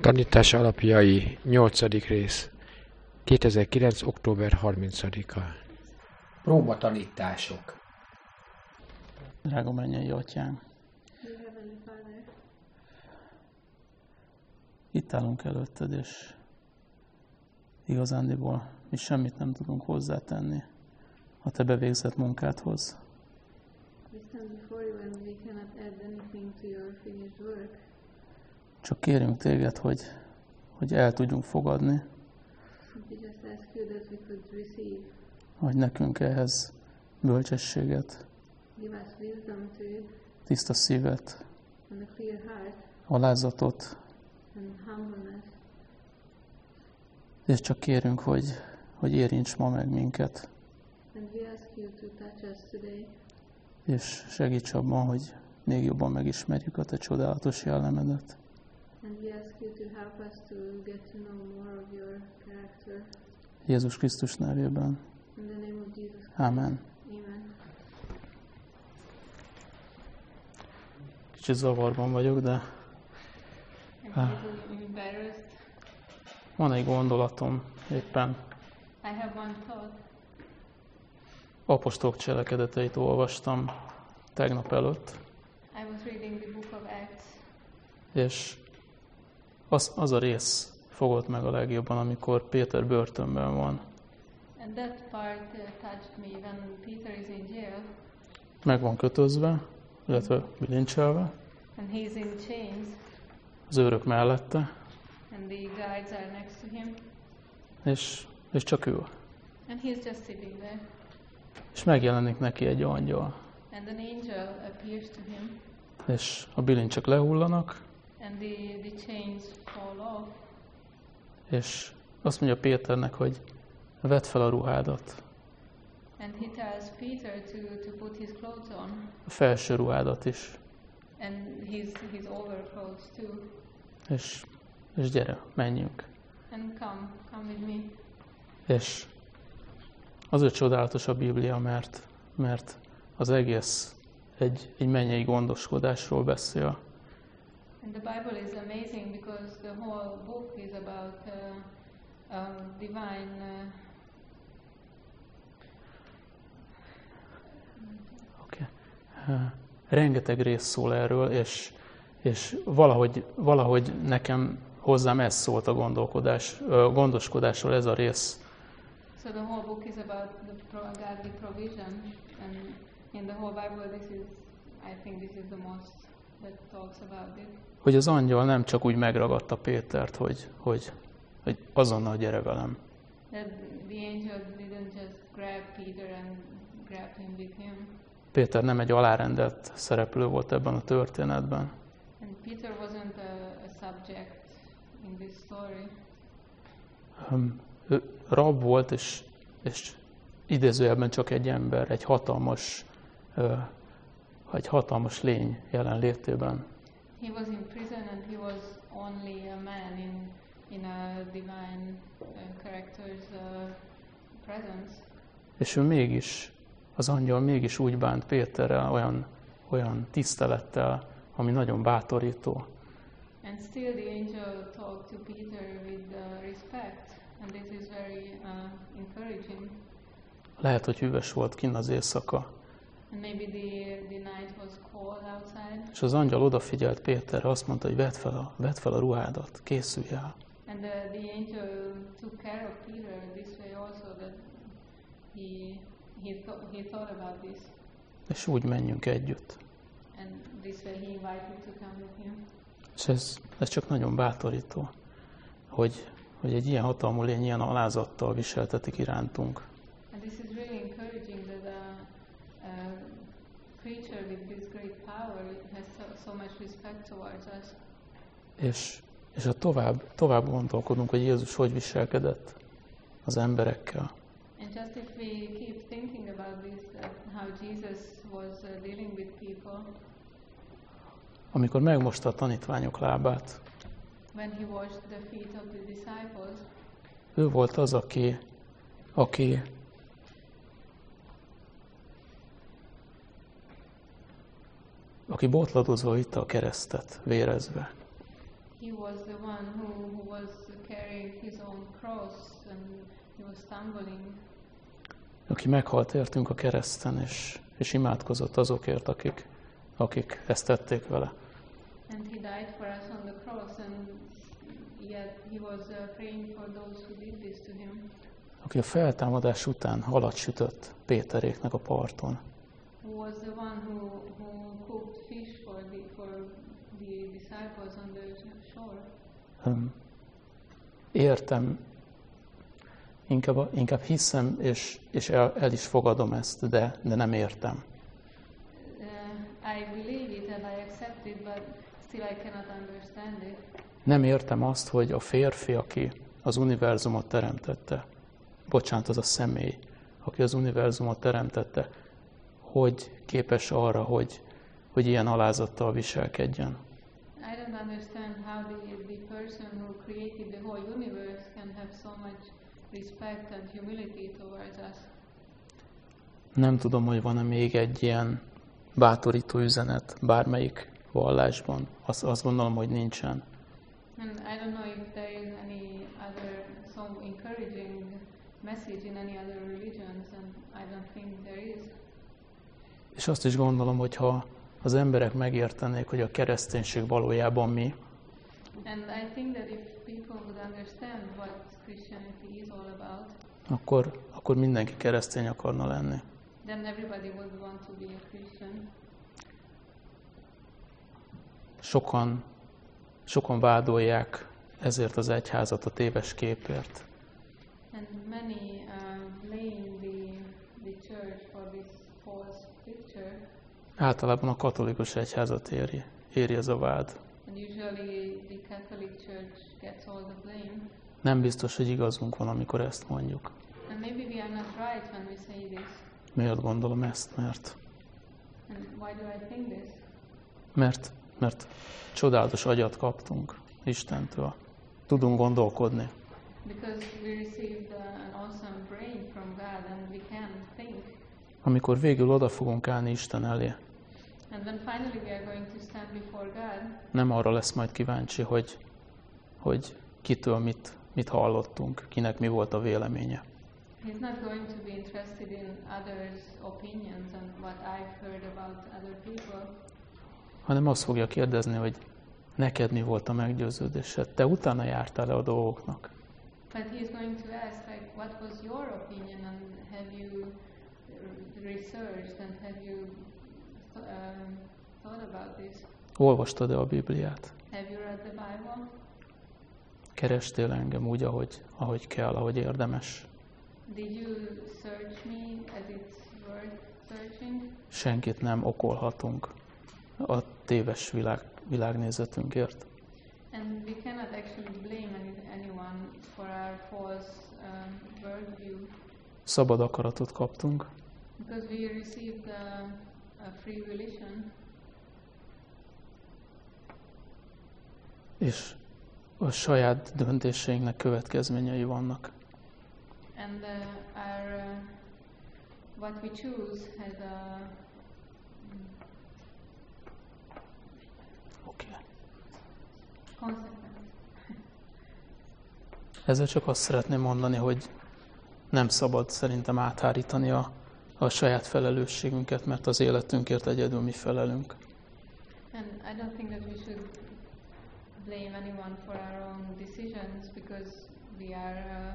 Tanítás alapjai 8. rész 2009. október 30-a. Próbatanítások. Drága mennyei Atyánk! Itt állunk előtted, és igazándiból mi semmit nem tudunk hozzátenni a te bevégzett munkádhoz. Csak kérünk téged, hogy el tudjunk fogadni, hogy nekünk ehhez bölcsességet, tiszta szívet, alázatot, és csak kérünk, hogy érints ma meg minket, és segíts abban, hogy még jobban megismerjük a te csodálatos jellemedet. Jézus Krisztus nevében. Amen. Kicsit zavarban vagyok, de van egy gondolatom éppen. Apostolok cselekedeteit olvastam tegnap előtt. És az a rész fogott meg a legjobban, amikor Péter börtönben van. Meg van kötözve, illetve bilincselve. Az őrök mellette. És csak ül. És megjelenik neki egy angyal. És a bilincsek lehullanak. És azt mondja Péternek, hogy vedd fel a ruhádat. A felső ruhádat is. És gyere, menjünk. És azért csodálatos a Biblia, mert az egész egy mennyei gondoskodásról beszél. And the Bible is amazing because the whole book is about divine. Rengeteg rész szól erről, és valahogy nekem hozzám ez szólt a gondoskodásról ez a rész. So the whole book is about the godly provision, and in the whole Bible I think this is the most that talks about it. Hogy az angyal nem csak úgy megragadta Pétert, hogy azonnal gyere velem. That the angel didn't just grab Peter and grab him with him. Péter nem egy alárendelt szereplő volt ebben a történetben. And Peter wasn't a subject in this story. Ő rab volt, és idézőjelben csak egy ember, egy hatalmas lény jelenlétében. He was in prison and he was only a man in a divine character's presence. És ő mégis, az angyal mégis úgy bánt Péterrel, olyan tisztelettel, ami nagyon bátorító. And still the angel talked to Peter with respect, and this is very encouraging. Lehet, hogy hűvös volt kinn az éjszaka. And maybe the night was cold outside. És az angyal odafigyelt Péterre, azt mondta, hogy vedd fel a ruhádat, készülj el. And the angel took care of Peter this way also, that he thought about this. És úgy menjünk együtt. And this way he invited to come with him. És ez csak nagyon bátorító, hogy egy ilyen hatalmú lény ilyen alázattal viseltetik irántunk. And this is really encouraging that a creature with this great power has so much respect towards us. És ha tovább gondolkodunk, hogy Jézus hogy viselkedett az emberekkel. And just if we keep thinking about this, how Jesus was dealing with people. Amikor megmosta a tanítványok lábát. When he washed the feet of the disciples. Ő volt az, aki aki botladozva vitte a keresztet, vérezve. he was the one who was carrying his own cross and he was stumbling. Aki meghalt értünk a kereszten, és imádkozott azokért, akik ezt tették vele. And he died for us on the cross, and yet he was praying for those who did this to him. Aki a feltámadás után halat sütött Péteréknek a parton. Who was the one who cooked fish for the disciples on the shore? Értem, inkább hiszem, és el is fogadom ezt, de nem értem. I believe it and I accept it, but still I cannot understand it. Nem értem azt, hogy a férfi, aki az univerzumot teremtette, bocsánat, az a személy, aki az univerzumot teremtette, hogy képes arra, hogy ilyen alázattal viselkedjen. I don't understand how the person who created the whole universe can have so much respect and humility towards us. Nem tudom, hogy van-e még egy ilyen bátorító üzenet bármelyik vallásban. Azt gondolom, hogy nincsen. And I don't know if there is any other so encouraging message in any other religions, and I don't think there is. És azt is gondolom, hogy ha az emberek megértenék, hogy a kereszténység valójában mi, And I think that if people would understand what Christianity is all about, akkor mindenki keresztény akarna lenni. then everybody would want to be a Christian. Sokan vádolják ezért az egyházat a téves képért. And many blame the church for this false picture. Általában a katolikus egyházat éri ez a vád. And usually the Catholic Church gets all the blame. Nem biztos, hogy igazunk van, amikor ezt mondjuk. And maybe we are not right when we say this. Miért gondolom ezt? And why do I think this? Mert csodálatos agyat kaptunk Istentől. Tudunk gondolkodni. Because we received an awesome brain from God and we can think. Amikor végül oda fogunk állni Isten elé, And when finally we are going to stand before God, nem arra lesz majd kíváncsi, hogy kitől mit hallottunk, kinek mi volt a véleménye. He's not going to be interested in others' opinions and what I've heard about other people. Hanem azt fogja kérdezni, hogy neked mi volt a meggyőződésed, te utána jártál-e a dolgoknak. But he's going to ask, like, what was your opinion and have you researched and have you thought about this? Olvastad-e a Bibliát? Have you read the Bible? Kerestél engem úgy, ahogy kell, ahogy érdemes? Did you search me as it's worth searching? Senkit nem okolhatunk a téves világnézetünkért. And we cannot actually blame anyone for our false worldview. Szabad akaratot kaptunk, Because we received a free volition. és a saját döntéseinknek következményei vannak. And what we choose has a Okay. consequence. Ezzel csak azt szeretném mondani, hogy nem szabad szerintem áthárítani a saját felelősségünket, mert az életünkért egyedül mi felelünk. And I don't think that we should blame anyone for our own decisions because we are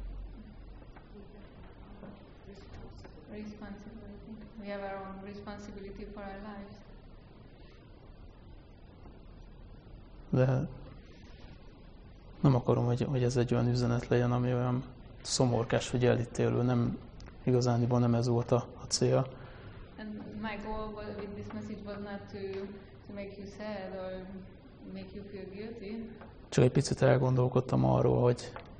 responsible. We have our own responsibility for our lives. De nem akarom, hogy ez egy olyan üzenet legyen, ami olyan szomorkás vagy elítélő. Nem, igazániból nem ez volt a cél. And my goal with this message was not to make you sad or make you feel guilty. Csak egy picit elgondolkodtam arról,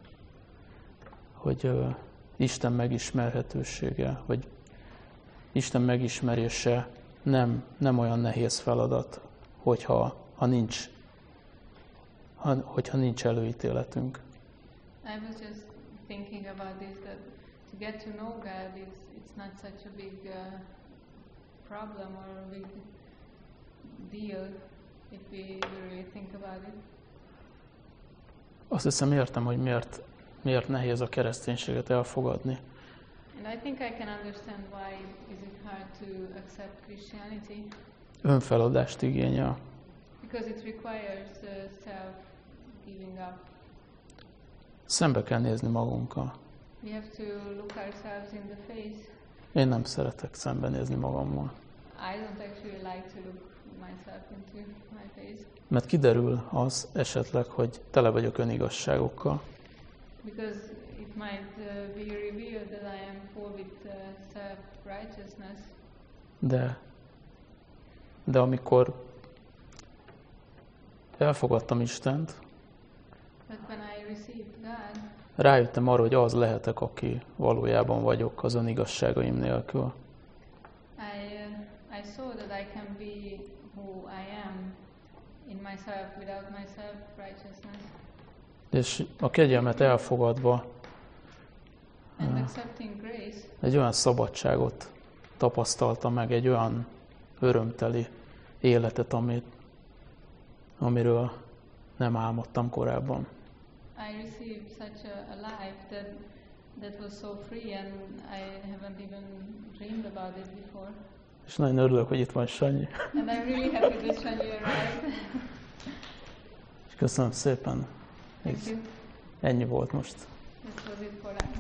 hogy Isten megismerhetősége, vagy Isten megismerése nem olyan nehéz feladat, hogyha nincs előítéletünk. I was just thinking about this, that to get to know God it's not such a big problem or a big deal if we really think about it. Azt hiszem értem, hogy miért nehéz a kereszténységet elfogadni. And I think I can understand why is it hard to accept Christianity. Önfeladást igényel. Because it requires self-giving up. Szembe kell nézni magunkkal. We have to look ourselves in the face. Én nem szeretek szembenézni magammal. I don't actually like to look myself into my face. Mert kiderül az esetleg, hogy tele vagyok önigazságokkal. Because it might be revealed that I am full with self-righteousness. De amikor elfogadtam Istent, But when I received God, rájöttem arra, hogy az lehetek, aki valójában vagyok az önigazságaim nélkül. I saw that I can be who I am in myself without my self-righteousness. És a kegyelmet elfogadva And accepting grace, egy olyan szabadságot tapasztaltam meg, egy olyan örömteli életet, amiről nem álmodtam korábban. I received such a life that was so free and I haven't even dreamed about it before. És nagyon örülök, hogy itt van Sanyi. And I'm really happy that Sanyi arrived. És köszönöm szépen. Thank you. Ennyi volt most. This was it for now.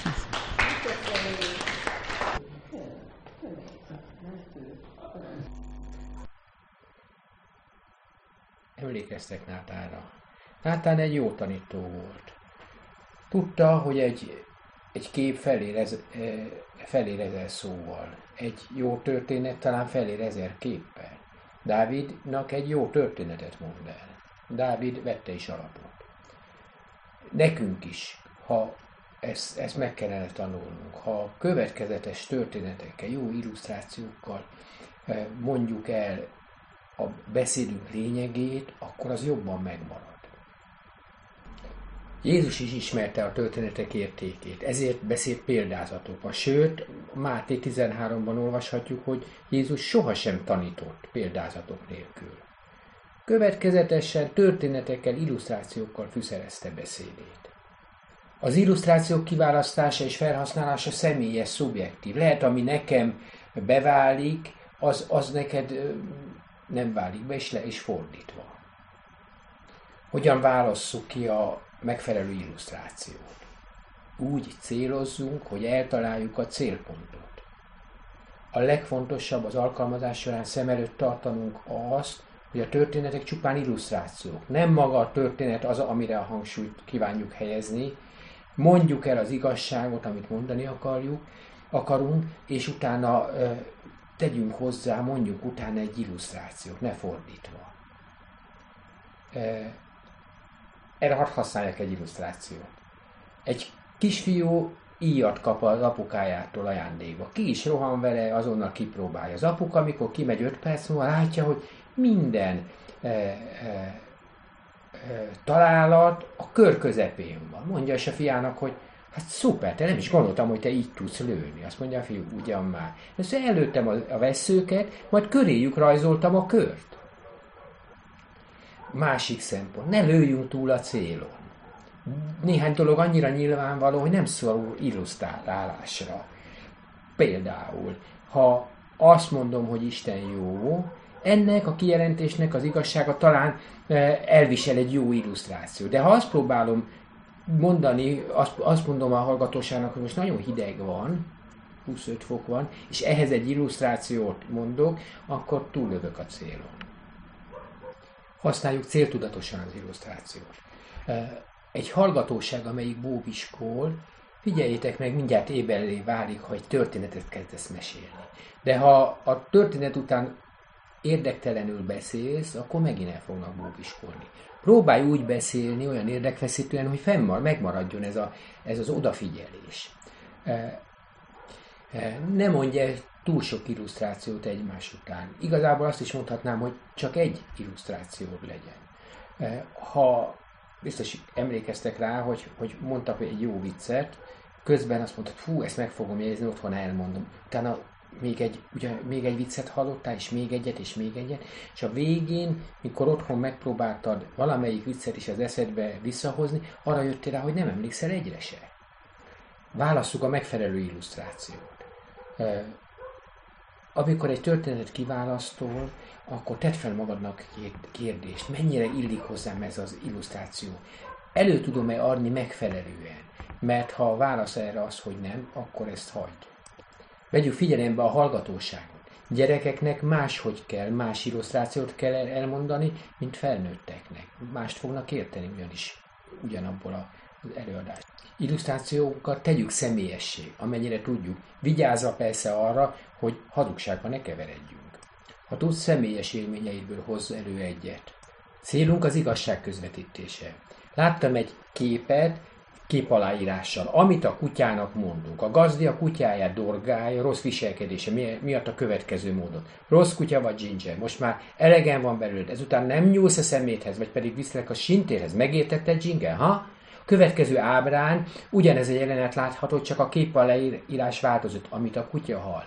Emlékeztek Náthánra. Náthán egy jó tanító volt. Tudta, hogy egy kép felér ezer szóval. Egy jó történet talán felér 1000 képpel. Dávidnak egy jó történetet mond el. Dávid vette is alapot. Nekünk is, ha ezt meg kellene tanulnunk, ha következetes történetekkel, jó illusztrációkkal mondjuk el a beszédünk lényegét, akkor az jobban megmarad. Jézus is ismerte a történetek értékét, ezért beszélt példázatokban. Sőt, Máté 13-ban olvashatjuk, hogy Jézus sohasem tanított példázatok nélkül. Következetesen történetekkel, illusztrációkkal fűszerezte beszédét. Az illusztrációk kiválasztása és felhasználása személyes, szubjektív. Lehet, ami nekem beválik, az neked nem válik be, és fordítva. Hogyan válasszuk ki a megfelelő illusztrációt? Úgy célozzunk, hogy eltaláljuk a célpontot. A legfontosabb az alkalmazás során szem előtt tartanunk azt, hogy a történetek csupán illusztrációk. Nem maga a történet az, amire a hangsúlyt kívánjuk helyezni. Mondjuk el az igazságot, amit mondani akarunk, és utána tegyünk hozzá, mondjuk utána egy illusztrációt, ne fordítva. Erre hadd használjak egy illusztrációt. Egy kisfiú íjat kap az apukájától ajándékba. Ki is rohan vele, azonnal kipróbálja. Az apuka, amikor kimegy 5 perc múlva, látja, hogy minden találat a kör közepén van. Mondja is a fiának, hogy hát szuper, te nem is gondoltam, hogy te így tudsz lőni. Azt mondja a fiú, ugyan már. Ezt előttem a vesszőket, majd köréjük rajzoltam a kört. Másik szempont, ne lőjünk túl a célon. Néhány dolog annyira nyilvánvaló, hogy nem szorul illusztrálásra. Például, ha azt mondom, hogy Isten jó, ennek a kijelentésnek az igazsága talán elvisel egy jó illusztráció. De ha azt próbálom mondani, azt mondom a hallgatóságnak, hogy most nagyon hideg van, 25 fok van, és ehhez egy illusztrációt mondok, akkor túllövök a célon. Használjuk céltudatosan az illusztrációt. Egy hallgatóság, amelyik bóbiskol, figyeljétek meg, mindjárt éberré válik, ha egy történetet kezdesz mesélni. De ha a történet után érdektelenül beszélsz, akkor megint el fognak bóbiskolni. Próbálj úgy beszélni, olyan érdekfeszítően, hogy megmaradjon ez az odafigyelés. Ne mondj el túl sok illusztrációt egymás után. Igazából azt is mondhatnám, hogy csak egy illusztráció legyen. Ha biztos emlékeztek rá, hogy mondtak egy jó viccet, közben azt mondtad, fú, ezt meg fogom jegyezni, otthon elmondom. Utána még egy viccet hallottál, és még egyet, és a végén, mikor otthon megpróbáltad valamelyik viccet is az eszedbe visszahozni, arra jöttél rá, hogy nem emlékszel egyre se. Válasszuk a megfelelő illusztrációt. Amikor egy történetet kiválasztol, akkor tedd fel magadnak kérdést, mennyire illik hozzám ez az illusztráció. Elő tudom-e adni megfelelően? Mert ha a válasz erre az, hogy nem, akkor ezt hagyd. Vegyük figyelembe a hallgatóságot. Gyerekeknek máshogy kell, más illusztrációt kell elmondani, mint felnőtteknek. Mást fognak érteni ugyanabból az előadást. Illusztrációkat tegyük személyessé, amennyire tudjuk. Vigyázva persze arra, hogy hazugságba ne keveredjünk. Ha tudsz, személyes élményeidből hozz elő egyet. Célunk az igazság közvetítése. Láttam egy képet, képaláírással, amit a kutyának mondunk. A gazdi a kutyáját dorgálja rossz viselkedése miatt a következő módon. Rossz kutya vagy Ginger, most már elegen van belőled, ezután nem nyúlsz a szeméthez, vagy pedig viszlek a sintérhez. Megértetted, Ginger, ha? Következő ábrán ugyanez a jelenet látható, csak a képaláírás változott, amit a kutya hall.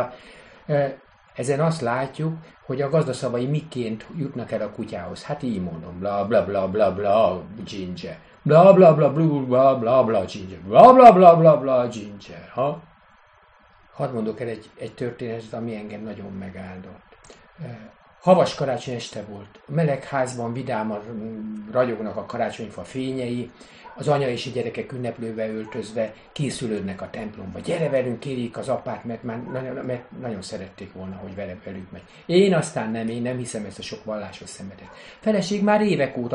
Ezen azt látjuk, hogy a gazdaszavai miként jutnak el a kutyához. Hát így mondom, bla bla bla bla bla Ginger. Bla bla bla bla bla bla bla Ginger. Bla bla bla bla bla Ginger. Ha? Hadd mondok el egy történetet, ami engem nagyon megáldott. Havas karácsony este volt. A melegházban vidáman ragyognak a karácsonyfa fényei, az anya és a gyerekek ünneplőbe öltözve készülődnek a templomba. Gyere velünk, kérjék az apát, mert nagyon szerették volna, hogy velük megy. Én nem hiszem ezt a sok vallásos szenvedet. Feleség már évek óta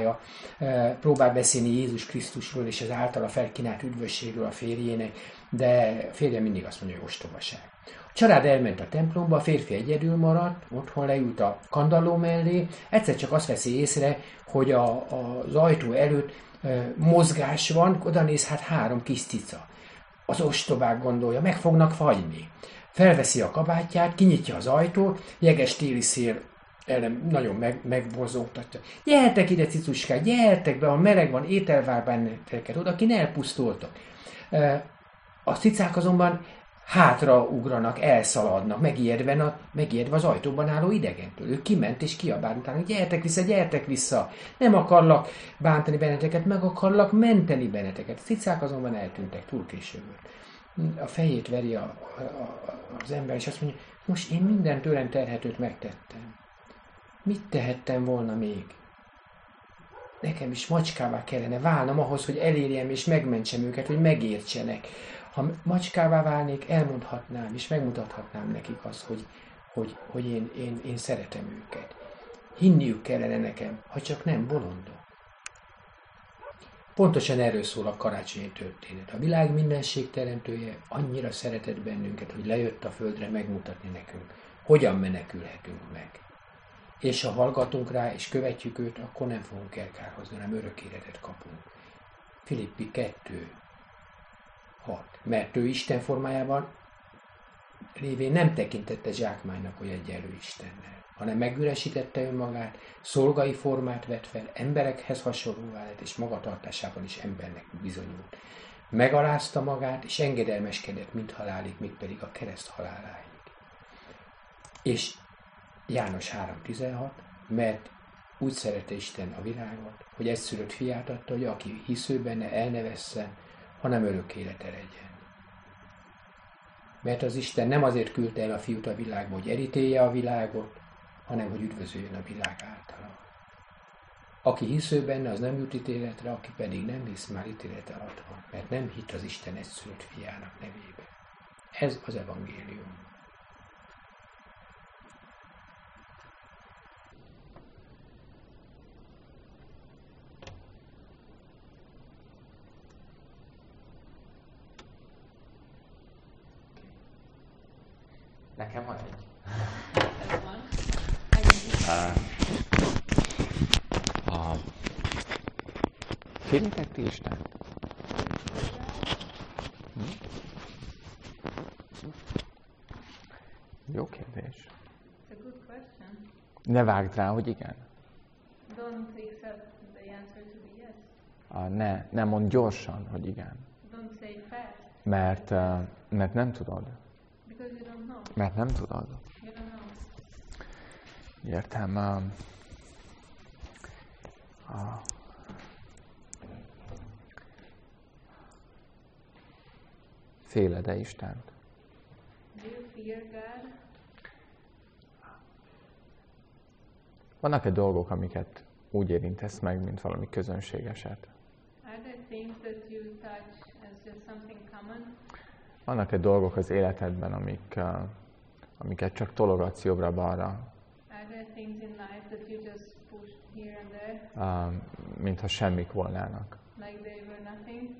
próbál beszélni Jézus Krisztusról és az általa felkínált üdvösségről a férjének, de a férje mindig azt mondja, hogy ostobaság. A család elment a templomba, a férfi egyedül maradt, otthon leült a kandalló mellé, egyszer csak azt veszi észre, hogy az ajtó előtt mozgás van, oda néz, hát 3 kis cica. Az ostobák gondolja, meg fognak fagyni. Felveszi a kabátját, kinyitja az ajtót, jeges téli szél nagyon megborzongtatja. Gyertek ide, cicuskák, gyertek be, a meleg van, étel vár benneteket, oda ki ne elpusztultok. A cicák azonban hátraugranak, elszaladnak, megijedve az ajtóban álló idegentől. Ő kiment és kiabált utána, gyertek vissza, nem akarlak bántani benneteket, meg akarlak menteni benneteket. A cicák azonban eltűntek, túl késő volt. A fejét veri az ember, és azt mondja, most én minden tőlem terhetőt megtettem. Mit tehettem volna még? Nekem is macskává kellene válnom ahhoz, hogy elérjem és megmentsem őket, hogy megértsenek. Ha macskává válnék, elmondhatnám és megmutathatnám nekik azt, hogy én szeretem őket. Hinniük kellene nekem, ha csak nem bolondok. Pontosan erről szól a karácsonyi történet. A világ mindenség teremtője annyira szeretett bennünket, hogy lejött a földre megmutatni nekünk, hogyan menekülhetünk meg. És ha hallgatunk rá és követjük őt, akkor nem fogunk elkárhozni, hanem örök életet kapunk. Filippi 2. 6. Mert ő Isten formájában lévén nem tekintette zsákmánynak, hogy egyenlő Istennel, hanem megüresítette önmagát, szolgai formát vett fel, emberekhez hasonlóvá lett, és magatartásában is embernek bizonyult. Megalázta magát, és engedelmeskedett mind halálig, még pedig a kereszt haláláig. És János 3.16, mert úgy szerette Isten a világot, hogy egyszülött fiát adta, hogy aki hisző benne, el ne vesszen, hanem örök élete legyen. Mert az Isten nem azért küldte el a fiút a világba, hogy elítélje a világot, hanem hogy üdvözöljön a világ általa. Aki hisző benne, az nem jut ítéletre, aki pedig nem hisz, már ítélet alatt van, mert nem hitt az Isten egyszülött fiának nevébe. Ez az evangélium. Nekem van egy. Féltek ti Istent? Jó kérdés. It's a good question. Ne vágd rá, hogy igen. Don't accept the answer to be yes. Ne mondd gyorsan, hogy igen. Don't say fast. Mert nem tudod. Because you don't know. Mert nem tudod. You don't know. Értem. Féled-e Istent? Do you fear God? Vannak-e dolgok, amiket úgy érintesz meg, mint valami közönségeset? Are there things that you touch as just something common? Vannak-e dolgok az életedben, amiket csak tologatsz jobbra-balra, Are there things in life that you just push here and there, mintha semmik volnának? like they were nothing?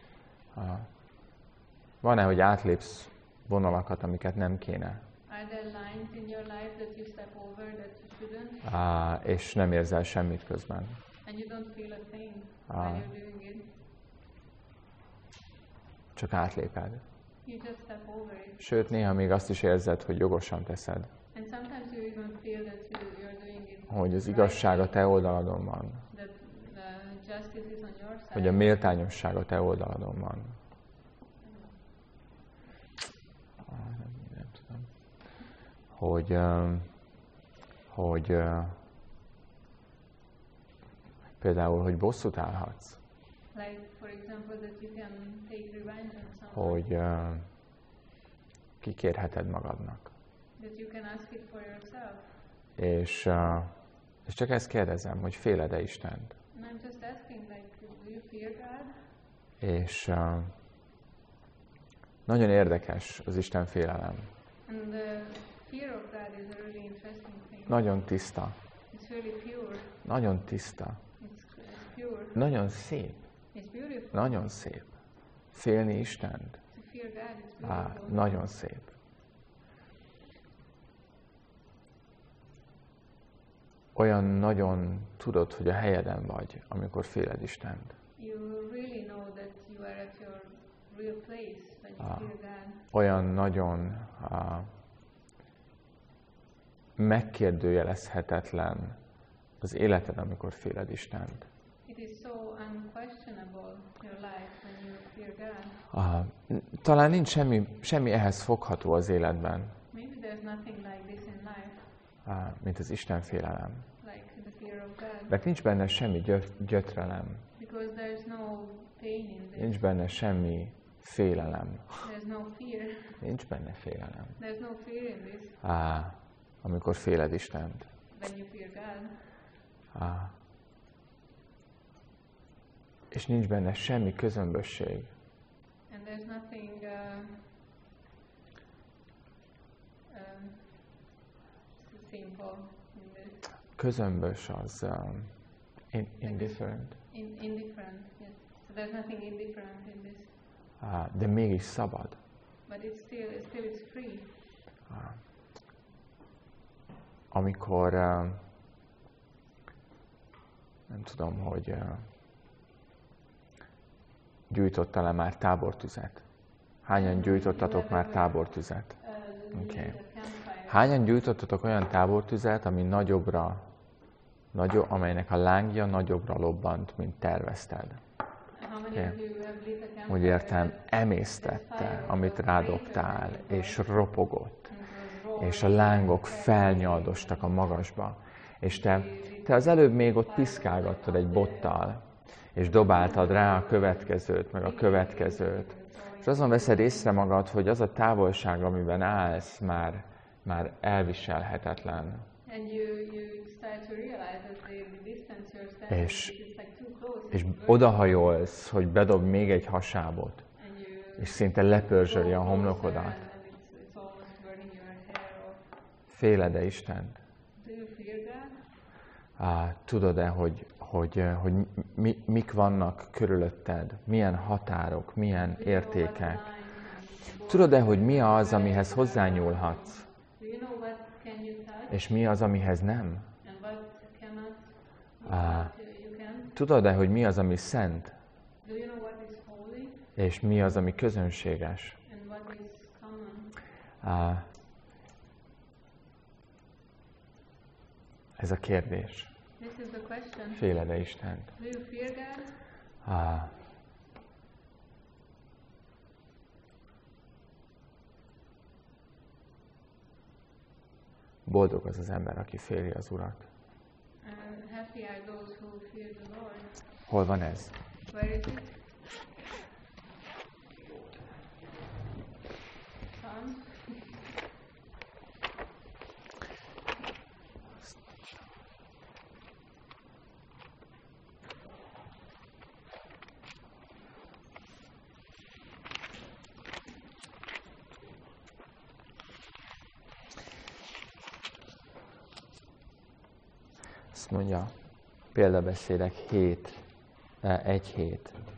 Van-e, hogy átlépsz vonalakat, amiket nem kéne, Are there lines in your life that you step over that you shouldn't? és nem érzel semmit közben? And you don't feel a thing when you're doing it. Csak átléped. You just step over it. Sőt, néha még azt is érzed, hogy jogosan teszed, And sometimes you even feel that you're doing it hogy az igazság a te oldaladon van, that the justice is on your side. hogy a méltányosság a te oldaladon van. Nem tudom. Hogy például, hogy bosszút állhatsz, Like, for example, that you can take revenge on someone. hogy kikérheted magadnak. That you can ask it for yourself. És csak ezt kérdezem, hogy féled-e Istent? And I'm just asking, like, do you fear God? És nagyon érdekes az Isten félelem. And the fear of God is a really interesting thing. Nagyon tiszta. It's really pure. Nagyon tiszta. It's pure. Nagyon szép. It's beautiful. Nagyon szép. Félni Istent. To fear God, it's beautiful. Nagyon szép. Olyan nagyon tudod, hogy a helyeden vagy, amikor féled Istent. You really know that you are at your real place when you fear God. Olyan nagyon megkérdőjelezhetetlen az életed, amikor féled Istent. It is so unquestionable, your life, when you fear God. Talán nincs semmi ehhez fogható az életben, Maybe there's nothing like this in life, mint az Isten félelem. like the fear of God. Mert nincs benne semmi gyötrelem, Because there's no pain in this. nincs benne semmi félelem, There's no fear. nincs benne félelem, There's no fear in this amikor féled Istent. when you fear God. És nincs benne semmi közömbösség, And there's nothing simple in this. közömbös az indifferent, Indifferent, yes. So there's nothing indifferent in this. de mégis szabad. But it's still it's free. Amikor nem tudom, hogy gyújtottál-e már tábortüzet? Hányan gyújtottatok már tábortüzet? Okay. Hányan gyújtottatok olyan tábortüzet, ami amelynek a lángja nagyobbra lobbant, mint tervezted? Okay. Úgy értem, emésztette, amit rádobtál, és ropogott, és a lángok felnyaldostak a magasba. És te az előbb még ott piszkálgattad egy bottal, és dobáltad rá a következőt, meg a következőt. És azon veszed észre magad, hogy az a távolság, amiben állsz, már elviselhetetlen. És odahajolsz, hogy bedob még egy hasábot, és szinte lepörzsöli a homlokodat. Féled-e Istent? Tudod-e, hogy mik vannak körülötted, milyen határok, milyen értékek? Tudod-e, hogy mi az, amihez hozzányúlhatsz, és mi az, amihez nem? Tudod-e, hogy mi az, ami szent, és mi az, ami közönséges? Ez a kérdés. Féled-e Istent? boldog az az ember, aki féli az Urat. Happy are those who fear the Lord. Hol van ez? Where is it? Azt mondja, példabeszédek 1:7.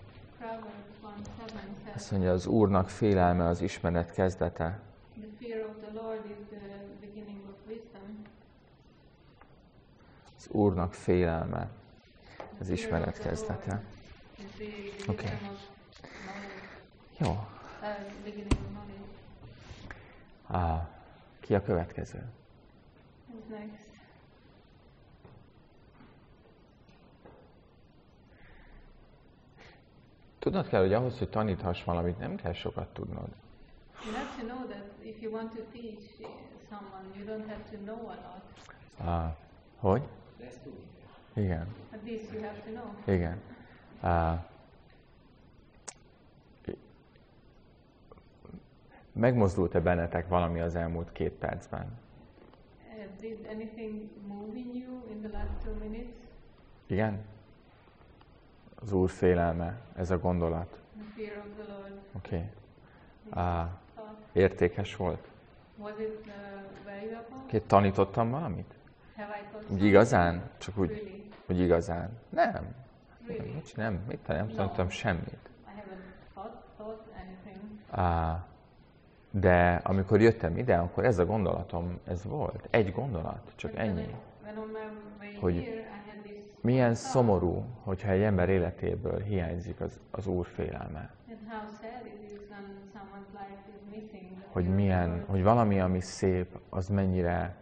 Azt mondja, az Úrnak félelme az ismeret kezdete. Az Úrnak félelme az ismeret kezdete. Oké. Jó. Ki a következő? Tudnod kell, hogy ahhoz, hogy taníthass valamit, nem kell sokat tudnod. You have to know that if you want to teach someone, you don't have to know a lot. Hogy? Igen. At least you have to know. Igen. Megmozdult-e bennetek valami az elmúlt 2 percben? Did anything move in you in the last 2 minutes? Igen? Az Úr félelme, ez a gondolat. Oké. Értékes volt? Tanítottam valamit? Úgy igazán? Csak úgy, hogy igazán? Nem. Nem. Nem tanítottam semmit. De amikor jöttem ide, akkor ez a gondolatom, ez volt. Egy gondolat, csak ennyi. Hogy milyen szomorú, hogyha egy ember életéből hiányzik az Úr félelme. Hogy valami, ami szép, az mennyire,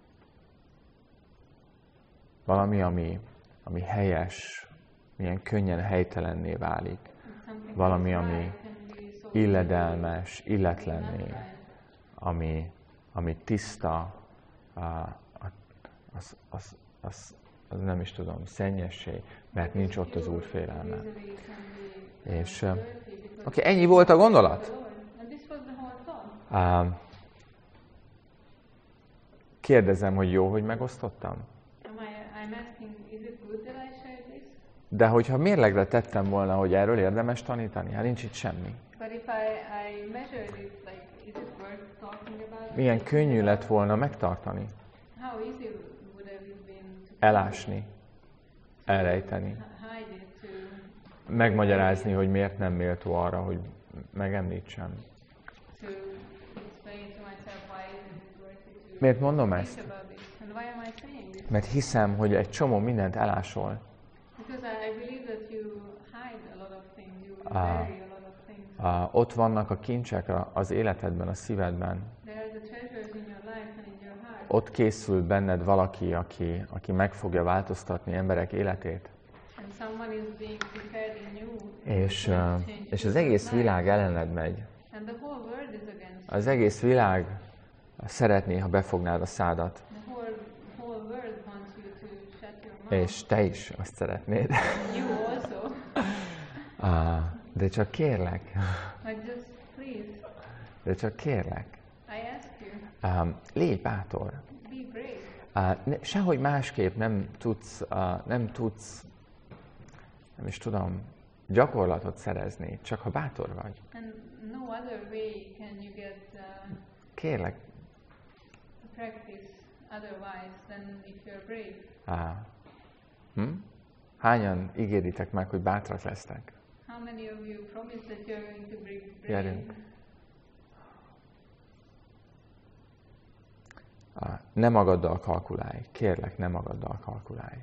valami, ami helyes, milyen könnyen helytelenné válik. Valami, ami illedelmes, illetlenné, ami tiszta, az nem is tudom, szennyessé, mert nincs ott az Úr félelme. És oké, ennyi volt a gondolat? Kérdezem, hogy jó, hogy megosztottam? De hogyha mérlegre tettem volna, hogy erről érdemes tanítani, hát nincs itt semmi. Milyen könnyű lett volna megtartani, elásni, elrejteni, megmagyarázni, hogy miért nem méltó arra, hogy megemlítsem. Miért mondom ezt? Mert hiszem, hogy egy csomó mindent elásol. Ott vannak a kincsek az életedben, a szívedben. Ott készül benned valaki, aki meg fogja változtatni emberek életét. És az egész világ ellened megy. Az egész világ szeretné, ha befognád a szádat. És te is azt szeretnéd. De csak kérlek. De csak kérlek. Légy bátor. Sehogy másképp nem tudsz, nem is tudom, gyakorlatot szerezni, csak ha bátor vagy. Kérlek. Hányan ígéritek meg, hogy bátrak lesztek? Gyerünk. Ne magaddal kalkulálj. Kérlek, ne magaddal kalkulálj.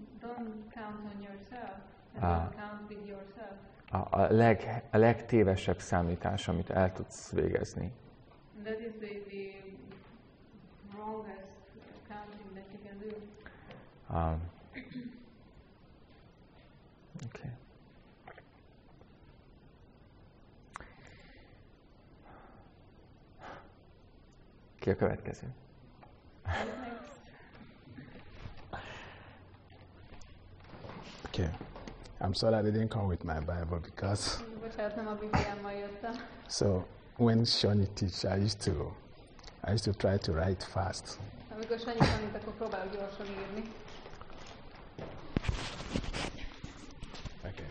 A legtévesebb számítás, amit el tudsz végezni. Okay. Ki a következő? I'm sorry I didn't come with my Bible because. Bocsánat, nem a Bibliámmal jöttem. So when Shani teach, I used to try to write fast. Amikor Sanyi tanít, akkor próbálok gyorsan írni. Okay.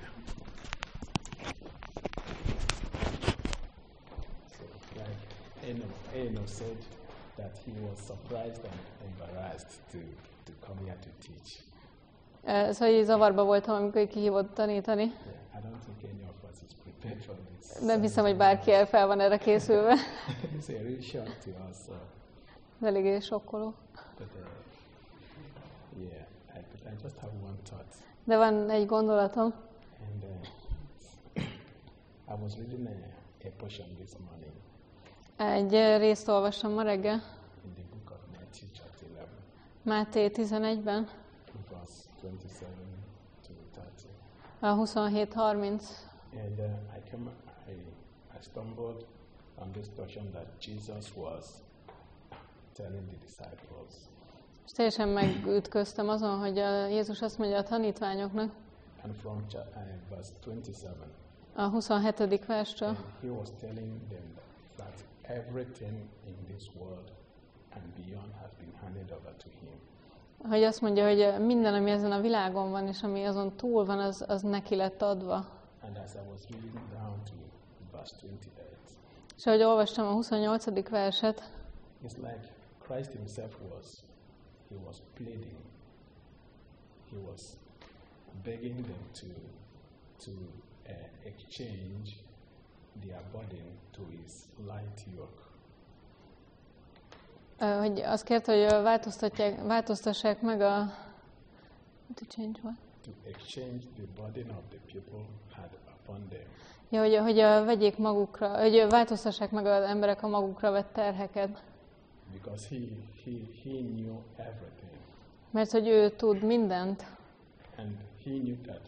So like Eno said that he was surprised and embarrassed to come here to teach. Szóval így zavarba voltam, amikor kihívott tanítani. Yeah, I don't think any of us is prepared for this. Nem hiszem, hogy bárki fel van erre készülve. It's a real shock to us. Eléggé sokkoló. But, yeah, I just have one thought. De van egy gondolatom. And I was reading a portion this morning. Egy részt olvastam ma reggel. In the book of Matthew, chapter 11. Máté 11-ben. Verse 27 to 30. A 27-30. And I stumbled on this portion that Jesus was telling the disciples. És teljesen megütköztem azon, hogy Jézus azt mondja a tanítványoknak. And from verse 27. A 27. verstől. He was telling them that everything in this world and beyond has been handed over to him. Hogy azt mondja, hogy minden, ami ezen a világon van, és ami azon túl van, az neki lett adva. And as I was reading down to verse 28. És ahogy olvastam a 28. verset, it's like Christ himself was pleading. He was begging them to exchange their burden to his light yoke. Hogy azt kérte, hogy változtassák meg a... To change what? To exchange the burden of the people had upon them. Ja, hogy vegyék magukra, hogy változtassák meg az emberek a magukra vett terheket. Because he knew everything. Mert hogy ő tud mindent. And he knew that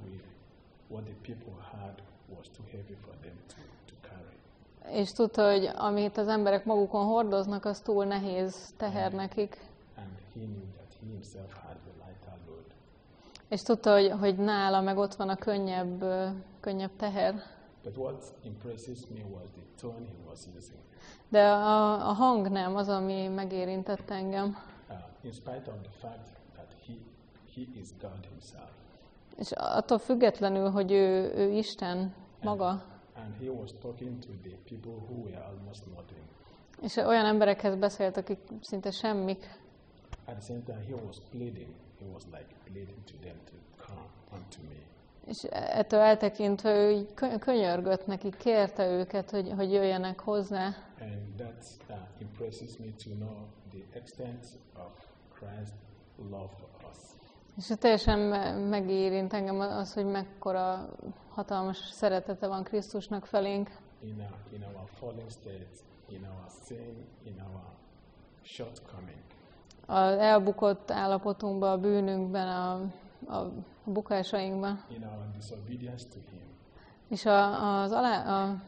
what the people had was too heavy for them to carry. És tudta, hogy amit az emberek magukon hordoznak, az túl nehéz teher nekik. And he knew that he himself had the lighter load. És tudta, hogy nála meg ott van a könnyebb teher. But what impresses me was the tone he was using. De a hang nem az, ami megérintett engem. In spite of the fact that he is God himself. És attól függetlenül, hogy ő Isten maga. And he was talking to the people who were almost nothing. És olyan emberekhez beszélt, akik szinte semmik. At the same time, he was pleading. He was like pleading to them to come unto me. És ettől eltekintve ő könyörgött neki, kérte őket, hogy jöjjenek hozzá. And that impresses me to know the extent of Christ's love for us. És teljesen megérint engem az, hogy mekkora hatalmas szeretete van Krisztusnak felénk. In our fallen state, in our sin, in our shortcoming. Az elbukott állapotunkban, a bűnünkben, a bukásainkban. In our disobedience to him. És az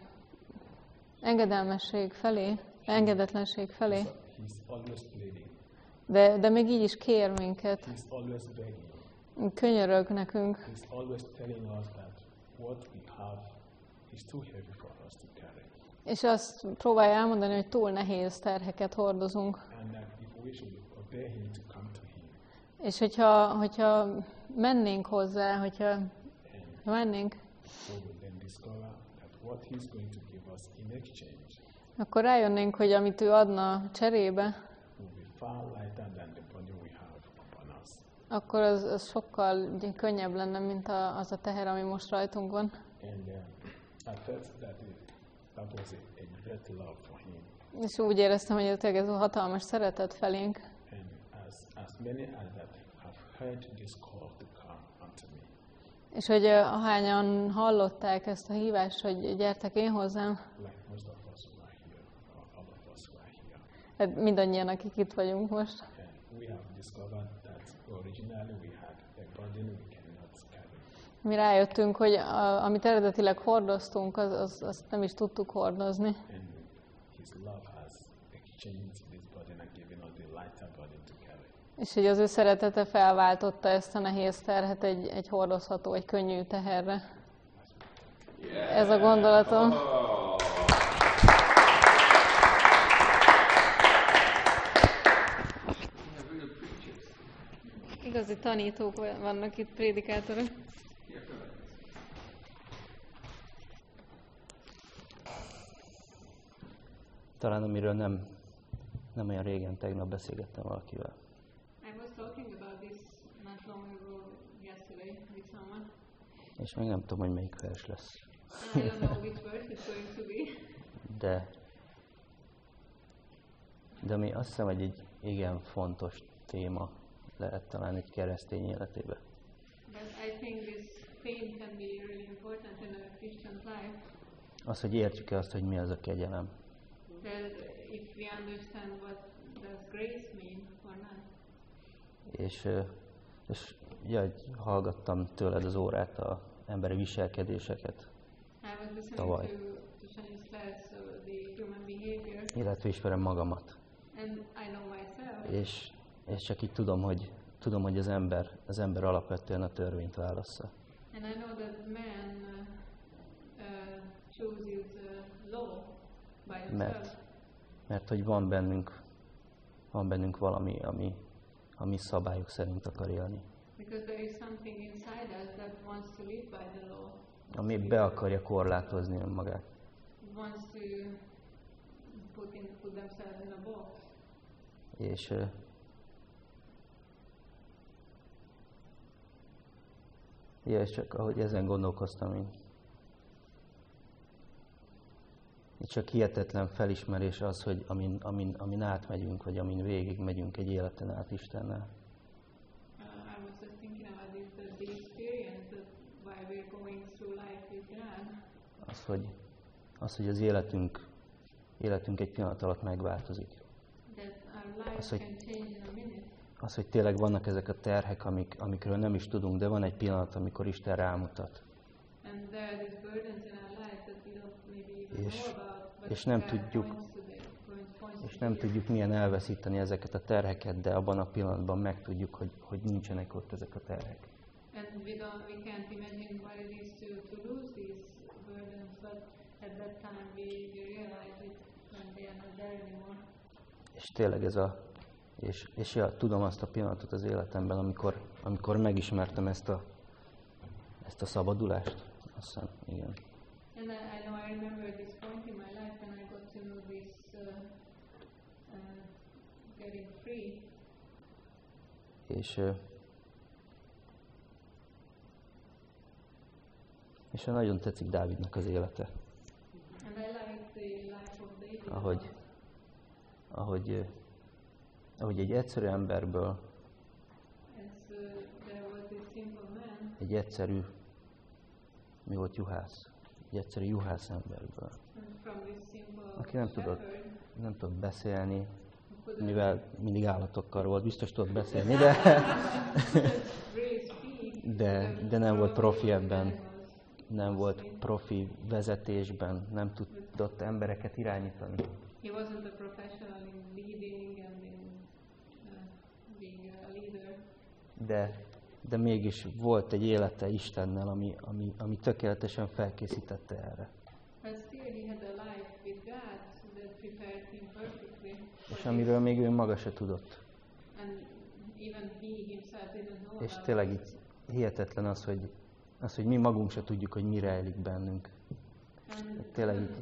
engedelmesség felé, engedetlenség felé. He's always pleading. De még így is kér minket. He's always begging. Könyörög nekünk. He's always telling us that what we have is too heavy for us to carry. És azt próbálja elmondani, hogy túl nehéz terheket hordozunk. And that if we should obey him to come to him. És hogyha mennénk hozzá, hogyha mennénk, we will then discover that what he's going to give us in exchange. Akkor rájönnénk, hogy amit ő adna cserébe, akkor az sokkal könnyebb lenne, mint az a teher, ami most rajtunk van. És úgy éreztem, hogy ez a hatalmas szeretet felénk. És hogy ahányan hallották ezt a hívást, hogy gyertek én hozzám, mindannyian, akik itt vagyunk most. Mi rájöttünk, hogy amit eredetileg hordoztunk, azt nem is tudtuk hordozni. És hogy az ő szeretete felváltotta ezt a nehéz terhet egy hordozható, egy könnyű teherre. Ez a gondolatom. Igazi tanítók vannak itt, prédikátorok. Talán amiről nem olyan régen, tegnap beszélgettem valakivel. És még nem tudom, hogy melyik vers lesz. De ami azt hiszem, hogy egy igen fontos téma lehet talán egy keresztény életében. Az, hogy értjük azt, hogy mi az a kegyelem. És hallgattam tőled az órát az emberi viselkedéseket tavaly. Illetve ismerem magamat. És csak így tudom, hogy az ember alapvetően a törvényt válassza. Mert hogy van bennünk valami, ami szabályok szerint akar élni. Ami be akarja korlátozni önmagát. És csak ahogy ezen gondolkoztam én. Csak hihetetlen felismerés az, hogy amin átmegyünk, vagy amin végig megyünk egy életen át Istennel. Az, hogy az életünk egy pillanat alatt megváltozik. Az, hogy tényleg vannak ezek a terhek, amikről nem is tudunk, de van egy pillanat, amikor Isten rámutat. És nem tudjuk milyen elveszíteni ezeket a terheket, de abban a pillanatban megtudjuk, hogy nincsenek ott ezek a terhek. És tényleg tudom azt a pillanatot az életemben, amikor megismertem ezt a szabadulást. Azt hiszem, igen. És nagyon tetszik Dávidnak az élete. Ahogy egy egyszerű emberből, egy egyszerű, mi volt juhász? Egy egyszerű juhász emberből, aki nem tudott beszélni, mivel mindig állatokkal volt, biztos tudott beszélni, de nem volt profi ebben, nem volt profi vezetésben, nem tudott embereket irányítani. De mégis volt egy élete Istennel, ami tökéletesen felkészítette erre. És amiről még ő maga se tudott. És tényleg így hihetetlen az, hogy mi magunk se tudjuk, hogy mi rejlik bennünk. Tényleg így,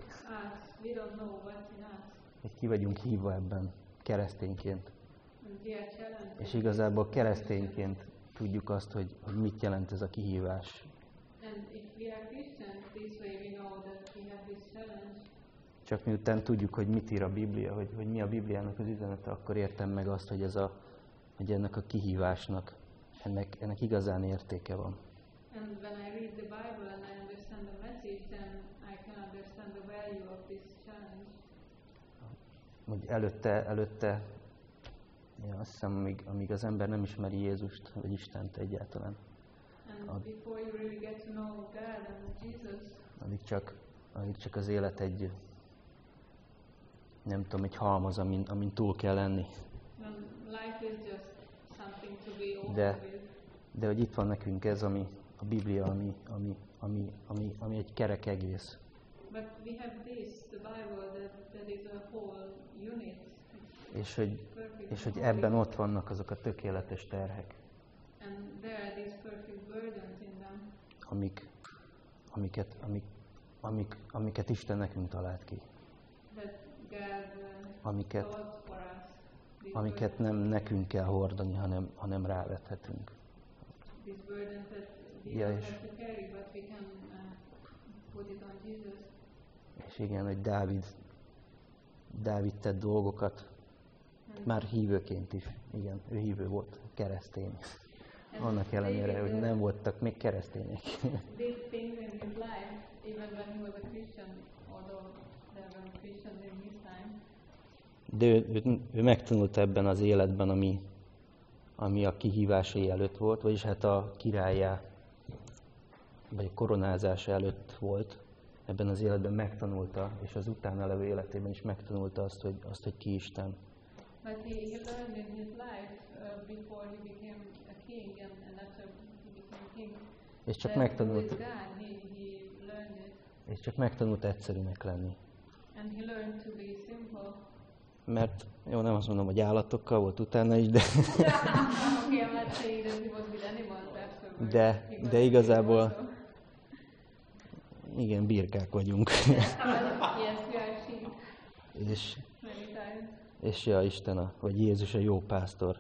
hogy ki vagyunk hívva ebben keresztényként. És igazából keresztényként tudjuk azt, hogy mit jelent ez a kihívás. Csak miután tudjuk, hogy mit ír a Biblia, hogy mi a Bibliának az üzenete, akkor értem meg azt, hogy ennek a kihívásnak, ennek igazán értéke van. Hogy előtte azt hiszem, amíg az ember nem ismeri Jézust, vagy Istent egyáltalán. Addig csak az élet egy, nem tudom, egy halmaz, amin túl kell lenni. de hogy itt van nekünk ez, ami a Biblia, ami egy kerek egész. És hogy ebben ott vannak azok a tökéletes terhek, amiket Isten nekünk talált ki. Amiket nem nekünk kell hordani, hanem rávethetünk. Ja, és igen, hogy Dávid tett dolgokat, már hívőként is. Igen, ő hívő volt, keresztény. Annak ellenére, hogy nem voltak még keresztények. De ő megtanult ebben az életben, ami a kihívásai előtt volt, vagyis hát a királyá, vagy a koronázása előtt volt. Ebben az életben megtanulta, és az utána levő életében is megtanulta azt, hogy ki Isten. És csak megtanult egyszerűnek lenni. Mert, jó, nem azt mondom, hogy állatokkal volt utána is, de igazából igen, birkák vagyunk. És ja, Isten, vagy Jézus a jó pásztor.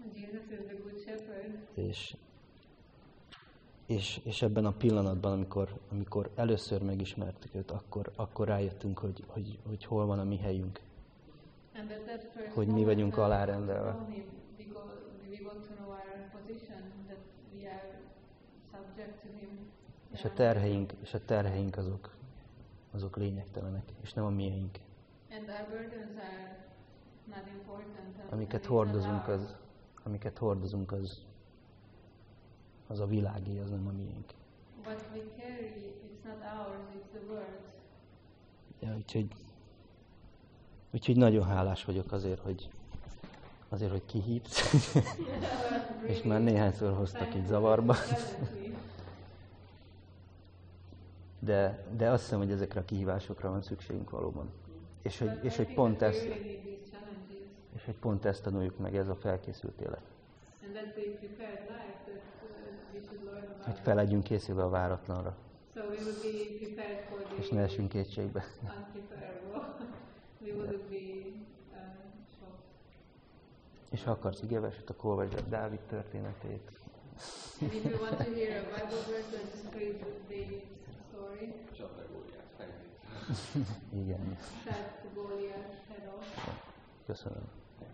És ebben a pillanatban, amikor először megismertük őt, akkor rájöttünk, hogy hol van a mi helyünk. Hogy mi vagyunk alárendelve. És a terheink azok lényegtelenek, és nem a miénk. Amiket hordozunk, az a világé, az nem a miénk. Ja, úgyhogy nagyon hálás vagyok azért, hogy kihívsz, és már néhányszor hoztak itt zavarba. De azt hiszem, hogy ezekre a kihívásokra van szükségünk valóban. És hogy pont ezt tanuljuk meg, ez a felkészült élet. Hogy fel legyünk készülve a váratlanra. És ne essünk kétségbe. És ha akarsz igeverset, akkor olvasd Dávid történetét. Igen. Köszönöm.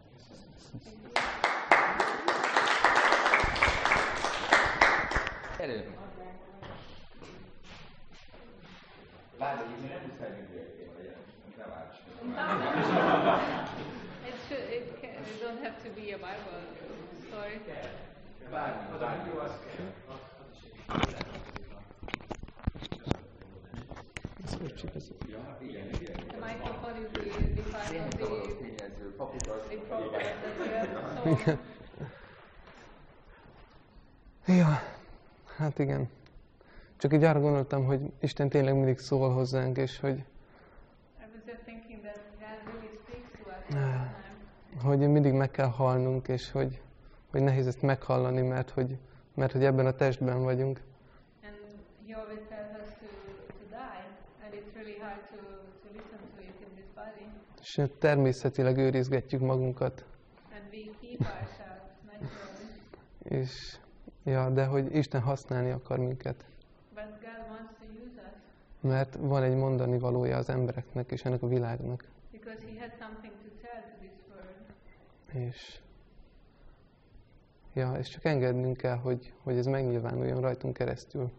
Előbb. Láda, hogy nem tudsz elmondani, hogy nem vársz. It don't have to be a Bible story. Bármi. The microphone is the problem. Ja, hát igen. Csak így arra gondoltam, hogy Isten tényleg mindig szól hozzánk, és hogy mindig meg kell halnunk, és hogy nehéz ezt meghallani, mert hogy ebben a testben vagyunk. És természetileg őrizgetjük magunkat. És ja, de hogy Isten használni akar minket. Mert van egy mondani valója az embereknek és ennek a világnak. És ja, és csak engednünk kell, hogy ez megnyilvánuljon rajtunk keresztül.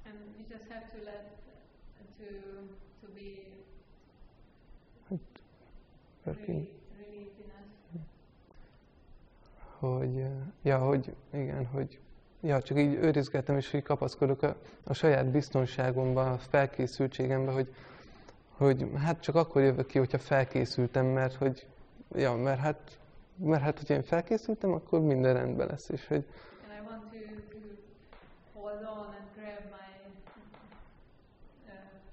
Csak így őrizgetem, és így kapaszkodok a saját biztonságomban, a felkészültségemben, hogy hát csak akkor jövök ki, hogyha felkészültem, mert hogyha én felkészültem, akkor minden rendben lesz, és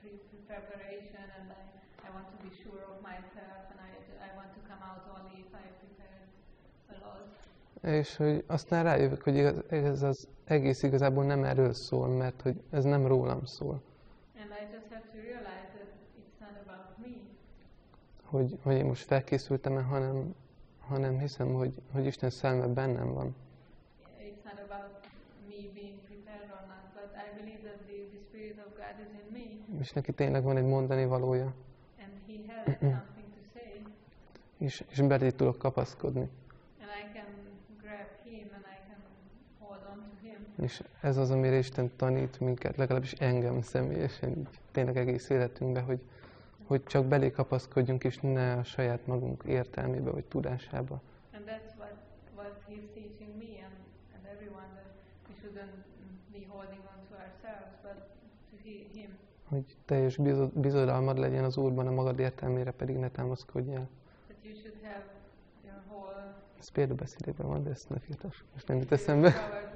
preparation, and I want to be sure of myself, and I want to come out only if I prepared a lot. És hogy aztán rájövök, hogy ez az egész igazából nem erről szól, mert hogy ez nem rólam szól. And I just have to realize that it's not about me. Hogy én most felkészültem-e, hanem hiszem, hogy Isten szelleme bennem van. It's not about me being prepared or not, but I believe that the Spirit of God is in me. És neki tényleg van egy mondani valója. And he has something to say. És belé tudok kapaszkodni. And I can grab him and I can hold on to him. És ez az, amire Isten tanít minket, legalábbis engem személyesen, így tényleg egész életünkben, hogy csak belé kapaszkodjunk, és ne a saját magunk értelmébe vagy tudásába. And that's what he's teaching me and everyone, that we shouldn't be holding on to ourselves, but to him. Hogy teljes bizodalmad legyen az Úrban, a magad értelmére pedig ne támaszkodjál. That you should have your whole... Ez példabeszédében van, de ezt ne firtass. Most nem jut eszembe.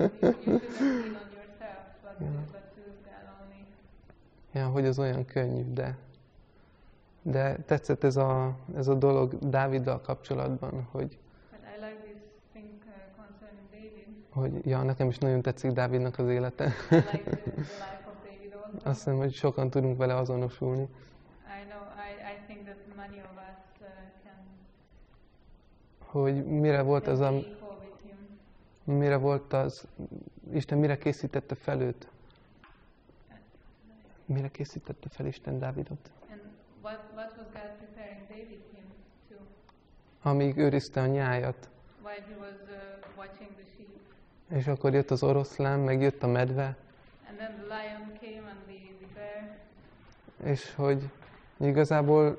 Ja, hogy az olyan könnyű, de tetszett ez a dolog Dáviddal kapcsolatban, hogy ja, nekem is nagyon tetszik Dávidnak az élete. Azt hiszem, hogy sokan tudunk vele azonosulni. Hogy mire volt az, Isten mire készítette fel őt? Mire készítette fel Isten Dávidot? What was God preparing David him to? Amíg őrizte a nyájat. While he was watching the sheep. És akkor jött az oroszlán, meg jött a medve. And then the lion came and the bear. És hogy igazából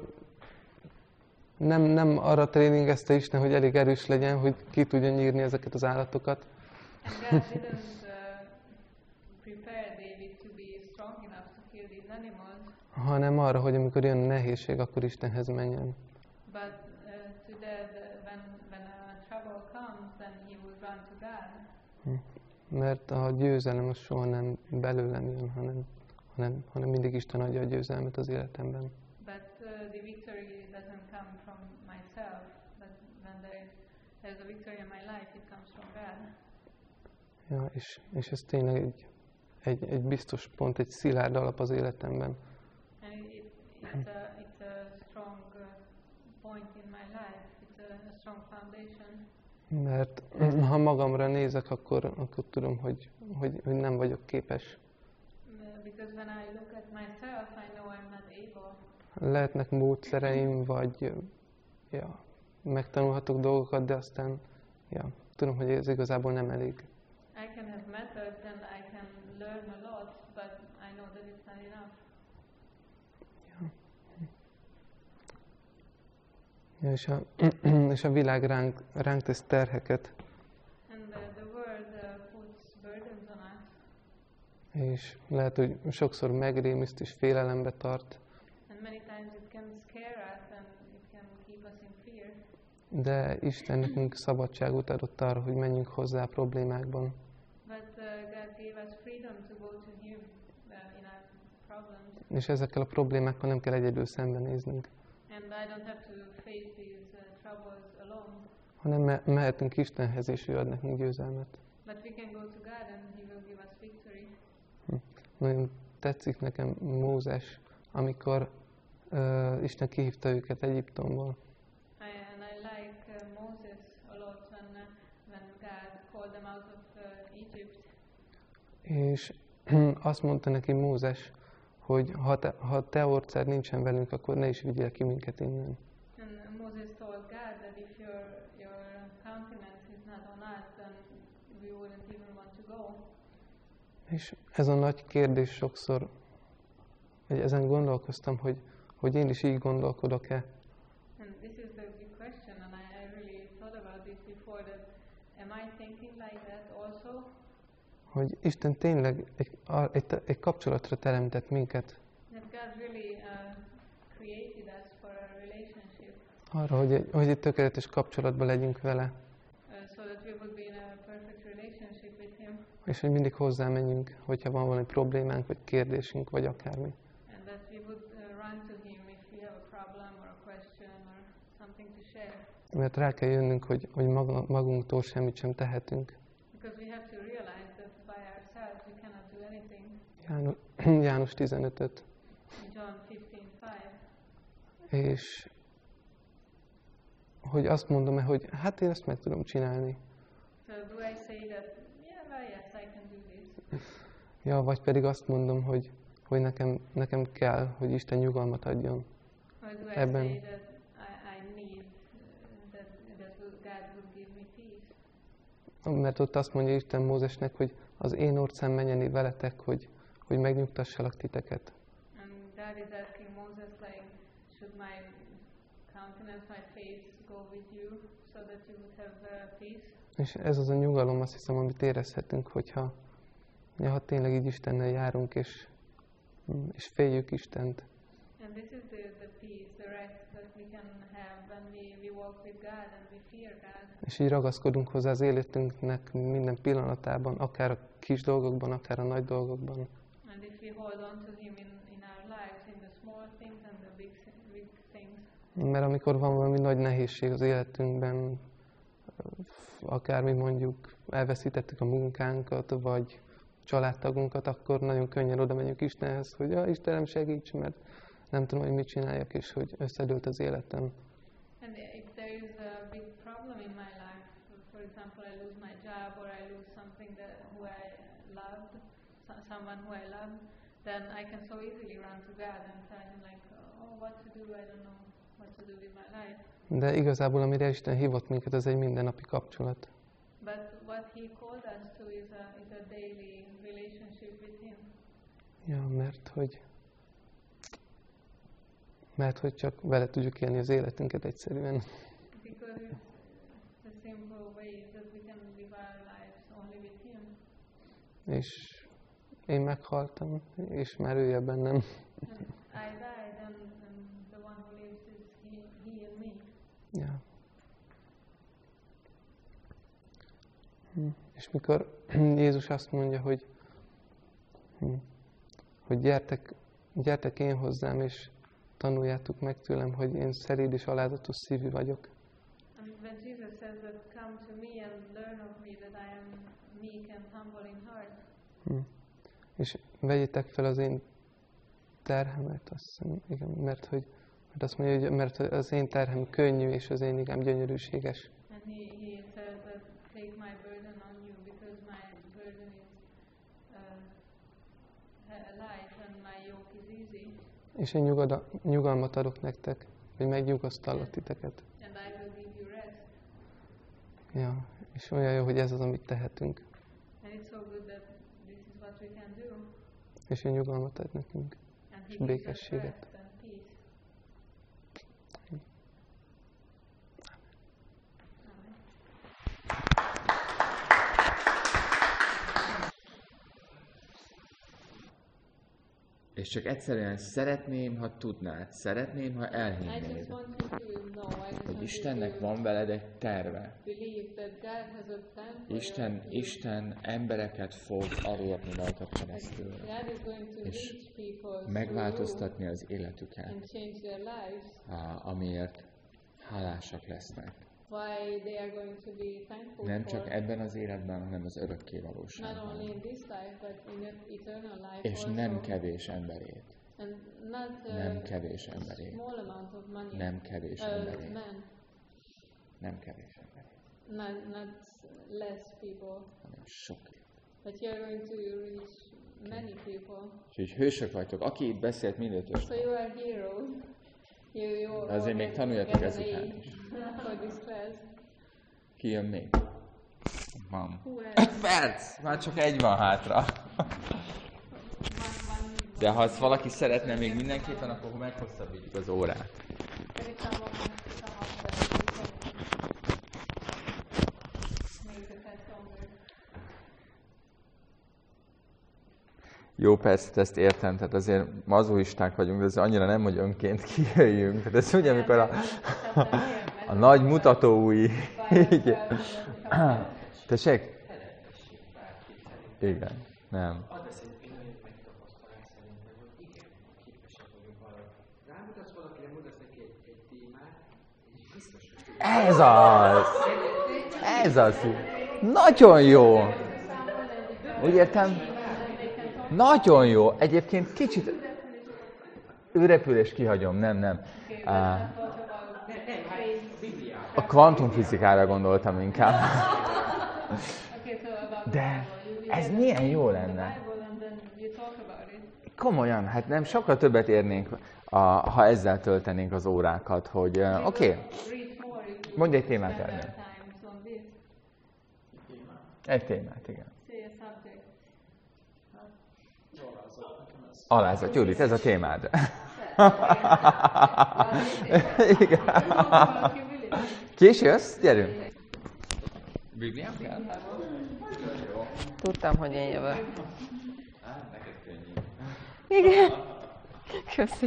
nem arra tréningezte Isten, hogy elég erős legyen, hogy ki tudja nyírni ezeket az állatokat. And God didn't prepare David to be strong enough to kill these animals. Hanem arra, hogy amikor jön a nehézség, akkor Istenhez menjen. But to that, when trouble comes, then he will run to God. Mert a győzelem az soha nem belőlem jön, hanem mindig Isten adja a győzelmet az életemben. But the victory doesn't come from myself, but when there's a victory in my life, it comes from God. Ja, és ez tényleg egy biztos pont, egy szilárd alap az életemben. It's a strong point in my life. It's a strong foundation. Mert ha magamra nézek, akkor tudom, hogy nem vagyok képes. Because when I look at myself, I know I'm not able. Lehetnek módszereim, vagy megtanulhatok dolgokat, de aztán tudom, hogy ez igazából nem elég. I can have methods and I can learn a lot, but I know that it's not enough. És a világ ránk tesz terheket. And the world puts burdens on us. És lehet, hogy sokszor megrémiszt és félelembe tart. And many times it can scare us and it can keep us in fear. De Isten nekünk szabadságot adott arra, hogy menjünk hozzá a problémákban. But God gave us freedom to go to Him in our problems. És ezekkel a problémákkal nem kell egyedül szembenéznünk. And I don't have to face these troubles alone. Hanem mehetünk Istenhez, és ő ad nekünk győzelmet. But we can go to God and He will give us victory. Nagyon tetszik nekem Mózes, amikor Isten kihívta őket Egyiptomból. And I like Moses a lot when God called them out of Egypt. És azt mondta neki Mózes, hogy ha te orcád nincsen velünk, akkor ne is vigyél ki minket innen. And Moses told God that if your countenance is not on us, then we wouldn't even want to go. És ez a nagy kérdés sokszor, hogy ezen gondolkoztam, hogy én is így gondolkodok-e. And this is the big question, and I really thought about this before, that am I thinking like that also? Hogy Isten tényleg egy kapcsolatra teremtett minket. That God really created us for a relationship. Arra, hogy egy tökéletes kapcsolatban legyünk vele. So that we would be in a perfect relationship with Him. És hogy mindig hozzá menjünk, hogyha van valami problémánk, vagy kérdésünk, vagy akármi. And that we would run to him if we have a problem or a question or something to share. Mert rá kell jönnünk, hogy magunktól semmit sem tehetünk. Because we have to realize that by ourselves we cannot do anything. János 15-öt. John 15:5. És hogy azt mondom-e, hogy hát én ezt meg tudom csinálni. So do I say that, yeah, well, yes, I can do this. Ja, vagy pedig azt mondom, hogy nekem kell, hogy Isten nyugalmat adjon. Or do I ebben. say that I need that God would give me peace? Mert ott azt mondja Isten Mózesnek, hogy az én orcám menjen veletek, hogy megnyugtassalak titeket. And God is asking Moses, like, should my countenance, my face go with you so that you would have peace? És ez az a nyugalom, azt hiszem, amit érezhetünk, hogyha tényleg így Istennel járunk, és féljük Istent. And this is the peace, the rest that we can have when we walk with God and we fear God. És így ragaszkodunk hozzá az életünknek minden pillanatában, akár a kis dolgokban, akár a nagy dolgokban. And if we hold on to Him in our lives, in the small things and the big things. Mert amikor van valami nagy nehézség az életünkben, akármi mondjuk elveszítettük a munkánkat, vagy családtagunkat, akkor nagyon könnyen oda megyünk Istenhez, hogy Istenem segíts, mert nem tudom, hogy mit csináljak, és hogy összedőlt az életem. And if there is a big problem in my life, for example, I lose my job or I lose something who I loved, someone who I loved, then I can so easily run to God and tell Him like, oh, what to do, I don't know what to do with my life. De igazából, amire Isten hívott minket, az egy mindennapi kapcsolat. But what He called us to is a daily relationship with Him. Ja, mert hogy csak vele tudjuk élni az életünket egyszerűen. Because it's the simple way that we can live our lives only with Him. És én meghaltam, és már ő él bennem. And I died, and the one who lives is He and me. Ja. És mikor Jézus azt mondja, hogy gyertek én hozzám, és tanuljátok meg tőlem, hogy én szeréd és alázatos szívű vagyok. And when Jesus says that, come to me and learn of me, that I am meek and humble in heart. És vegyétek fel az én terhemet, azt hiszem, igen, mert azt mondja, hogy mert az én terhem könnyű, és az én igám gyönyörűséges. And he says that take my burden on you, because my burden is light and my yoke is easy. És én nyugalmat adok nektek, hogy megnyugasztalak titeket. And I will give you rest. Ja, és olyan jó, hogy ez az, amit tehetünk. And it's so good that this is what we can do. És ő nyugalmat ad nekünk, And és He gives us békességet. rest and peace. Amen. És csak egyszerűen szeretném, ha tudnád, szeretném, ha elhinnéd, hogy Istennek van veled egy terve. Isten embereket fog elérni rajtad keresztül, és megváltoztatni az életüket, amiért hálásak lesznek. Nem csak ebben az életben, hanem az örökké valóságban. És nem kevés emberét. Nem kevés emberét. Nem kevés emberét. Nem kevés emberét. Not less people. Hanem sokét. But you're going to reach many people. És így hősök vagytok. Aki itt beszélt, mindöttös. So you are heroes. You de azért még tanuljatok ezután is. Ki jön még? Van. 5 perc! Már csak egy van hátra. De ha azt valaki szeretne még mindenképpen, akkor meghosszabbítjuk az órát. Jó, persze, ezt értem, tehát azért mazoisták vagyunk, de ez annyira nem, hogy önként kijöjjünk. Tehát ez ugye, amikor a nagy mutatói így... Tessék? Igen, nem. rámutatsz valakire, mondasz neki egy témát, és biztos, hogy ez az! Ez az! Nagyon jó! Úgy értem? Nagyon jó! Egyébként kicsit... Őrepülést kihagyom, nem. A kvantumfizikára gondoltam inkább. De ez milyen jó lenne. Komolyan, hát nem sokkal többet érnénk, ha ezzel töltenénk az órákat, hogy oké, mondj egy témát el. Egy témát, igen. Alázat, Judit, ez a témád. Igen. Ki is jössz? Gyerünk. Bibliám kell? Tudtam, hogy én jövök. Neked könnyű. Igen. Köszi.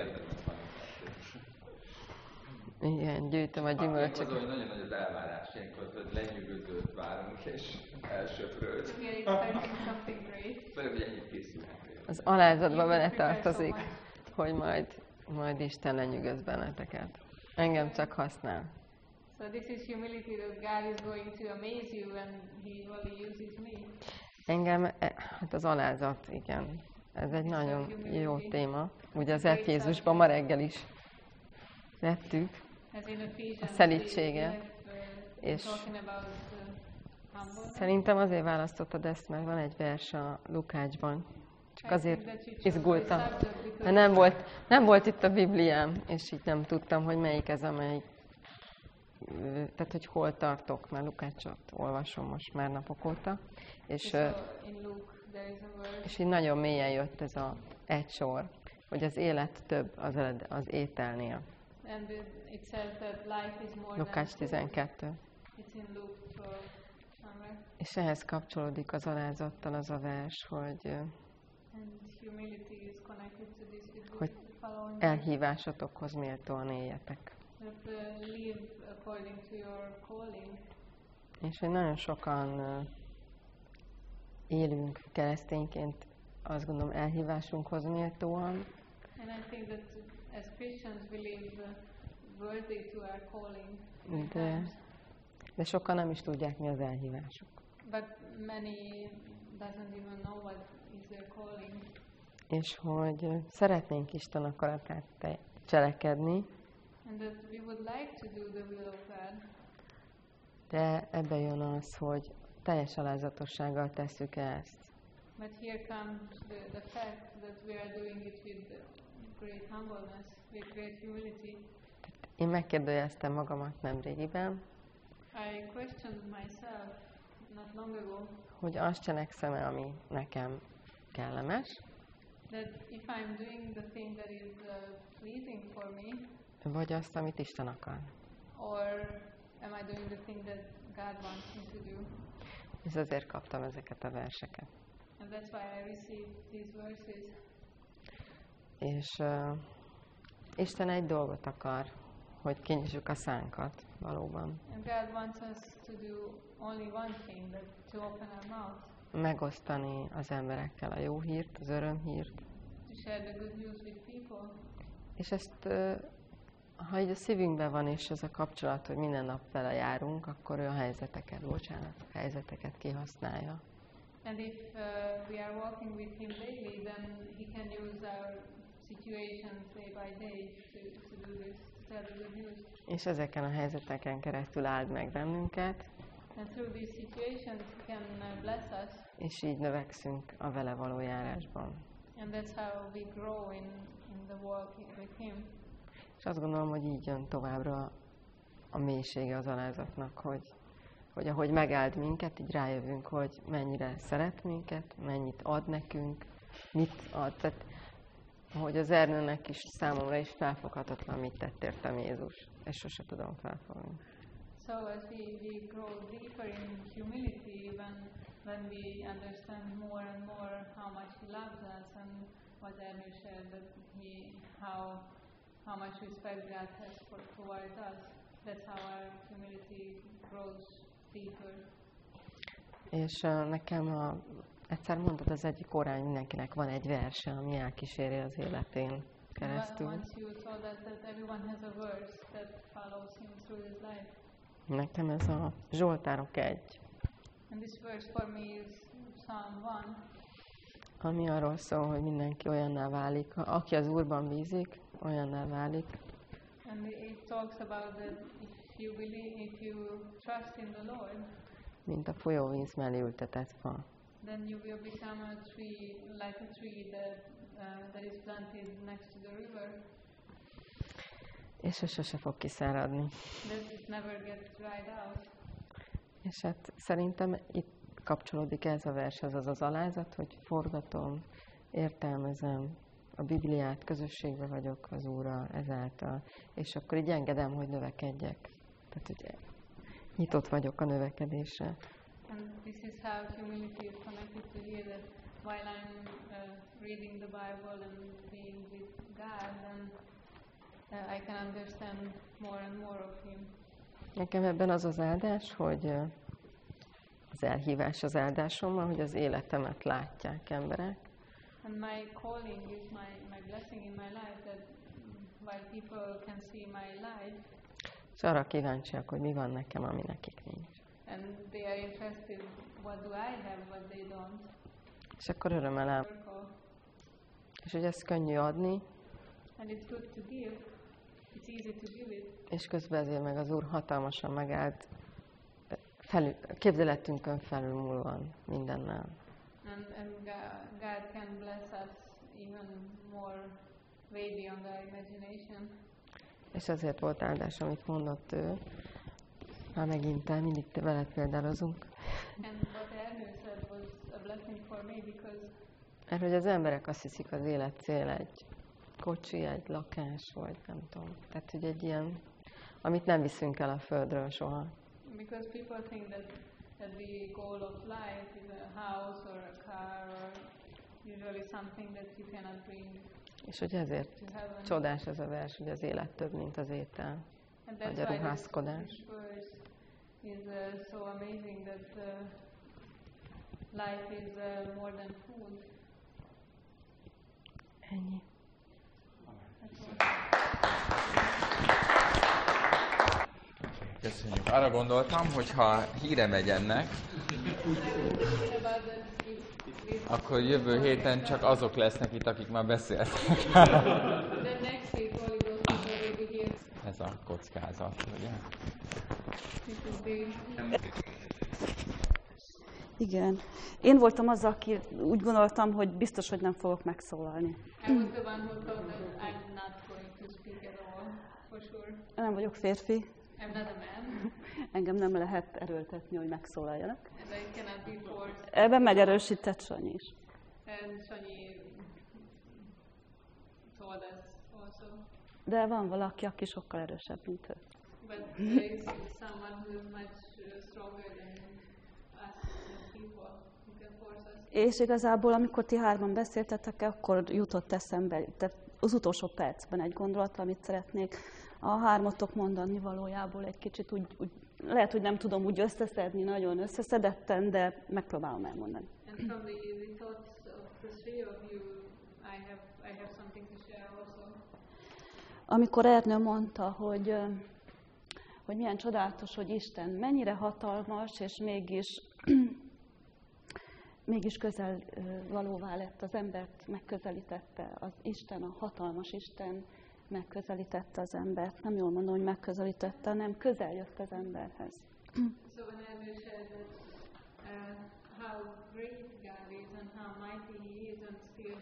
Igen, gyűjtöm a gyümölcsöket. Nagyon nagy az elvárás, ilyenkor lenyűgözőt várunk, és elsöprőt. Főleg, hogy ennyit készülnek. Az alázatba bele tartozik, hogy majd Isten lenyűgöz benneteket. Engem csak használ. So this is humility that God is going to amaze you and He only uses me. Engem, hát az alázat, igen. Ez egy nagyon jó téma. Ugye az Efézusban ma reggel is vettük a szelídséget. És szerintem azért választottad ezt, mert van egy vers a Lukácsban. Csak azért izgultam. Mert nem volt itt a Bibliám, és így nem tudtam, hogy melyik ez, amelyik. Tehát, hogy hol tartok, mert Lukácsot olvasom most már napok óta. És így nagyon mélyen jött ez egy sor, hogy az élet több az ételnél. Lukács 12. És ehhez kapcsolódik az alázattal az a vers, hogy elhívásotokhoz méltóan éljetek. És hogy nagyon sokan élünk keresztényként, azt gondolom, elhívásunkhoz méltóan. De sokan nem is tudják, mi az elhívásuk. És hogy szeretnénk Isten akaratát cselekedni, de ebbe jön az, hogy teljes alázatossággal tesszük ezt. Én megkérdőjeleztem magamat nemrégiben, hogy azt cselekszem-e, ami nekem kellemes, vagy azt, amit Isten akar. És azért kaptam ezeket a verseket. És Isten egy dolgot akar, hogy kinyissuk a szánkat valóban. Megosztani az emberekkel a jó hírt, az örömhírt. És ezt, ha így a szívünkben van, és ez a kapcsolat, hogy minden nap vele járunk, akkor ő a helyzeteket kihasználja. And if we are walking with Him daily, then He can use our situations day by day to do this, to tell the good news. És ezeken a helyzeteken keresztül áld meg bennünket. And through these situations He can bless us. És így növekszünk a vele való járásban. And that's how we grow in the walk with Him. És azt gondolom, hogy így jön továbbra a mélysége az alázatnak, hogy ahogy megáld minket, így rájövünk, hogy mennyire szeret minket, mennyit ad nekünk, mit ad. Tehát, ahogy az Ernőnek is számomra is felfoghatatlan, mit tett értem Jézus. Ezt sose tudom felfogni. So as we grow deeper in humility, when we understand more and more how much He loves us, and what Ernő said, that how much respect God has towards us, that's how our humility grows deeper. És nekem egyszer mondtad az egyik órán, mindenkinek van egy verse, ami elkíséri az életén. keresztül. Once you saw that everyone has a verse that follows him through his life. Nekem ez a Zsoltárok 1. And this verse for me is Psalm 1. Ami arról szól, hogy mindenki olyanná válik, aki az Úrban bízik, olyanná válik. And it talks about that if you trust in the Lord, mint a folyóvíz mellé ültetett fa. Then you will become a tree, like a tree that is planted next to the river. És ez sose fog kiszáradni. That it never gets dried out. És hát szerintem itt kapcsolódik ez a vershez, az alázat, hogy forgatom, értelmezem a Bibliát, közösségbe vagyok az Úrral ezáltal, és akkor így engedem, hogy növekedjek. Tehát, hogy nyitott vagyok a növekedésre. And this is how humility is connected to here, that while I'm reading the Bible and being with God, then I can understand more and more of Him. Nekem ebben az az áldás, hogy az elhívás az áldásommal, hogy az életemet látják emberek. And my calling is my blessing in my life, that while people can see my life, és arra kíváncsiak, hogy mi van nekem, ami nekik nincs. And they are interested, what do I have, what they don't. És akkor örömmel áll. És hogy ez könnyű adni. And it's good to give. It's easy to give it. És közben ezért meg az Úr hatalmasan megállt, képzeletünkön felülmúlóan mindennel. And God can bless us even more way beyond our imagination. És ezért volt áldás, amit mondott ő. Már megint mindig veled példálozunk. Mert hogy az emberek azt hiszik, az élet cél egy kocsi, egy lakás, vagy nem tudom. Tehát, hogy egy ilyen, amit nem viszünk el a földről soha. Because people think that the goal of life is a house or a car or usually something that you cannot bring. És hogy ezért csodás ez a vers, hogy az élet több, mint az étel, vagy a ruházkodás. Is so amazing that life is more than food. Ennyi. Köszönjük. Arra gondoltam, hogy ha híre megy ennek, akkor jövő héten csak azok lesznek itt, akik már beszéltek. Ez a kockázat, ugye? Igen. Én voltam az, aki úgy gondoltam, hogy biztos, hogy nem fogok megszólalni. Nem vagyok férfi. Engem nem lehet erőltetni, hogy megszólaljanak. Ebben megerősített Sanyi is. De van valaki, aki sokkal erősebb, mint ő. És igazából, amikor ti hárman beszéltetek, akkor jutott eszembe, az utolsó percben egy gondolat, amit szeretnék a hármatok mondani valójából egy kicsit úgy lehet, hogy nem tudom úgy összeszedni, nagyon összeszedetten, de megpróbálom elmondani. Amikor Ernő mondta, hogy milyen csodálatos, hogy Isten mennyire hatalmas, és mégis közel valóvá lett, az embert megközelítette, az Isten, a hatalmas Isten megközelítette az embert. Nem jól mondom, hogy megközelítette, hanem közel jött az emberhez. So when Ernő said that how great God is and how mighty He is, and still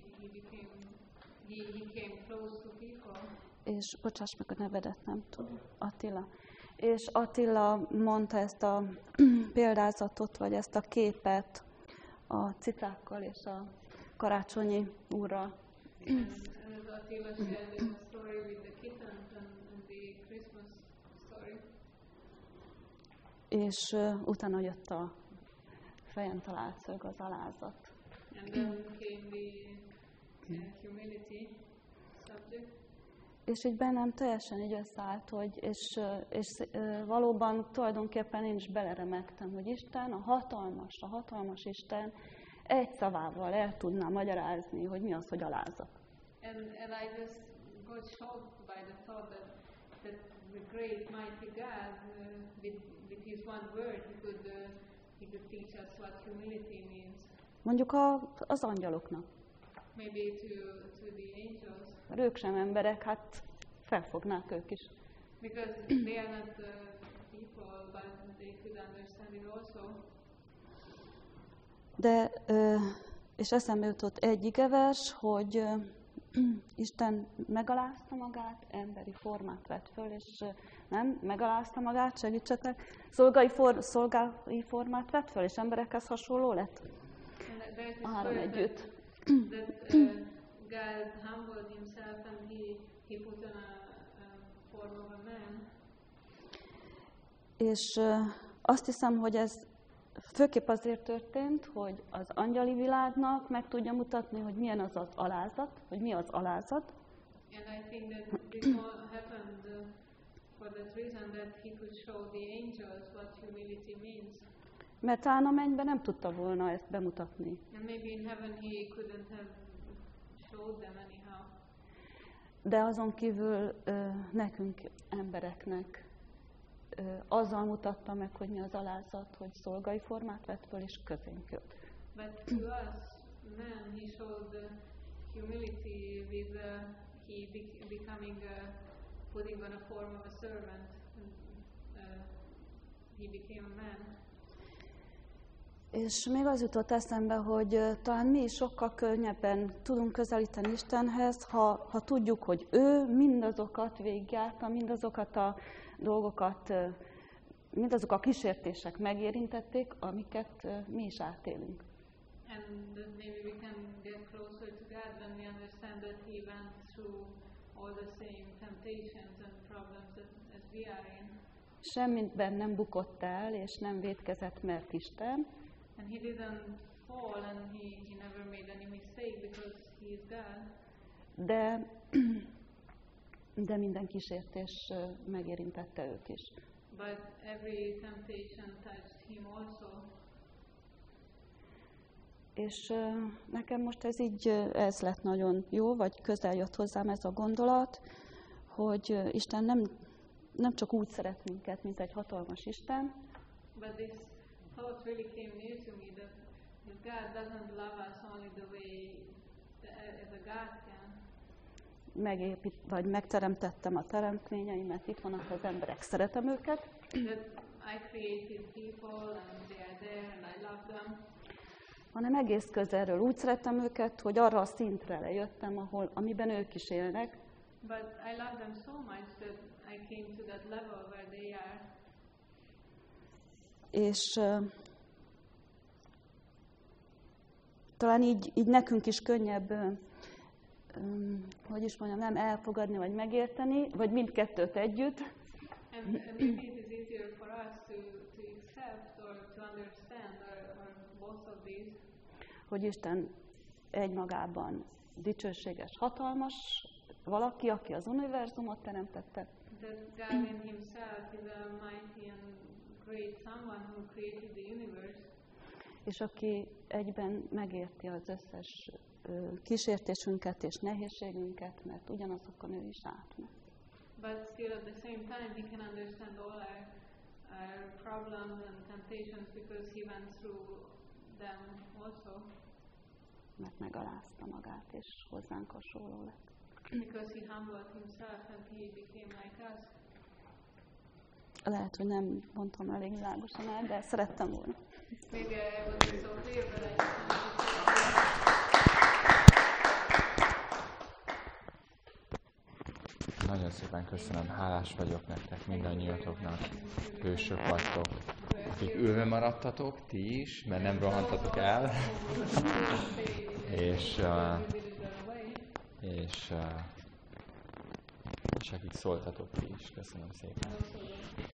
he came close to people. És bocsáss meg a nevedet, nem tudom, Attila. És Attila mondta ezt a példázatot, vagy ezt a képet a cicákkal és a karácsonyi úrral. És utána jött a fejen talált szög, az alázat. És így bennem teljesen így összeállt, és valóban tulajdonképpen én is beleremegtem, hogy Isten, a hatalmas Isten egy szavával el tudná magyarázni, hogy mi az, hogy alázat. And I just got shocked by the thought that the great mighty God, with his one word, he could teach us what humility means. Mondjuk az angyaloknak. Maybe to the angels. Mert ők sem emberek, hát felfognák ők is. Because they are not people, but they could understand it also. De, és eszembe jutott egy igevers, hogy Isten megalázta magát, emberi formát vett föl, és nem, megalázta magát, segítsetek, szolgai formát vett föl, és emberekhez hasonló lett. A három együtt. God humbled himself and he put on a form of a man. És azt hiszem, hogy ez főképp azért történt, hogy az angyali világnak meg tudja mutatni, hogy milyen az az alázat, hogy mi az alázat. And I think that this all happened for that reason that he could show the angels what humility means. Mert talán a mennyben nem tudta volna ezt bemutatni. And maybe in heaven he couldn't have showed them anyhow. De azon kívül nekünk, embereknek azzal mutatta meg, hogy mi az alázat, hogy szolgai formát vett föl és közénk jött. But to us, men, he showed the humility with he becoming, putting on a form of a servant. He became a man. És még az jutott eszembe, hogy talán mi is sokkal könnyebben tudunk közelíteni Istenhez, ha tudjuk, hogy ő mindazokat végigjárta, mindazokat a dolgokat, mindazok a kísértések megérintették, amiket mi is átélünk. And maybe we can get closer to God when we understand that he went through all the same temptations and problems as we are in. Semmiben nem bukott el, és nem vétkezett, mert Isten. And he didn't fall and he never made any mistake because he is God. De minden kísértés megérintette őt is. But every temptation touched him also. És nekem most ez lett nagyon jó, vagy közel jött hozzám ez a gondolat, hogy Isten nem csak úgy szeret minket, mint egy hatalmas Isten. But this thought really came near to me that God doesn't love us only the way as a God can. Vagy megteremtettem a teremtményeimet, itt vannak az emberek, szeretem őket. I created people and they are there and I love them. Hanem egész közelről úgy szeretem őket, hogy arra a szintre lejöttem, amiben ők is élnek. But I love them so much that I came to that level where they are. És talán így nekünk is könnyebb, hogy is mondjam, nem elfogadni, vagy megérteni, vagy mindkettőt együtt. And maybe it is easier for us to accept or to understand or both of these. Hogy Isten egymagában dicsőséges, hatalmas valaki, aki az univerzumot teremtette. That God in himself is a mighty and great someone who created the universe. És aki egyben megérti az összes kísértésünket és nehézségünket, mert ugyanazokon ő is átment. But still at the same time he can understand all our problems and temptations because he went through them also. Mert megalázta magát és hozzánk hasonló lett. Because he humbled himself and he became like us. Lehet, hogy nem mondtam elég világosan el, de szerettem volna. Maybe I wasn't so clear, but I Nagyon szépen köszönöm, hálás vagyok nektek, mindannyiatoknak, hősök vagytok, akik ülve maradtatok, ti is, mert nem rohantatok el, és akik szóltatok ti is, köszönöm szépen.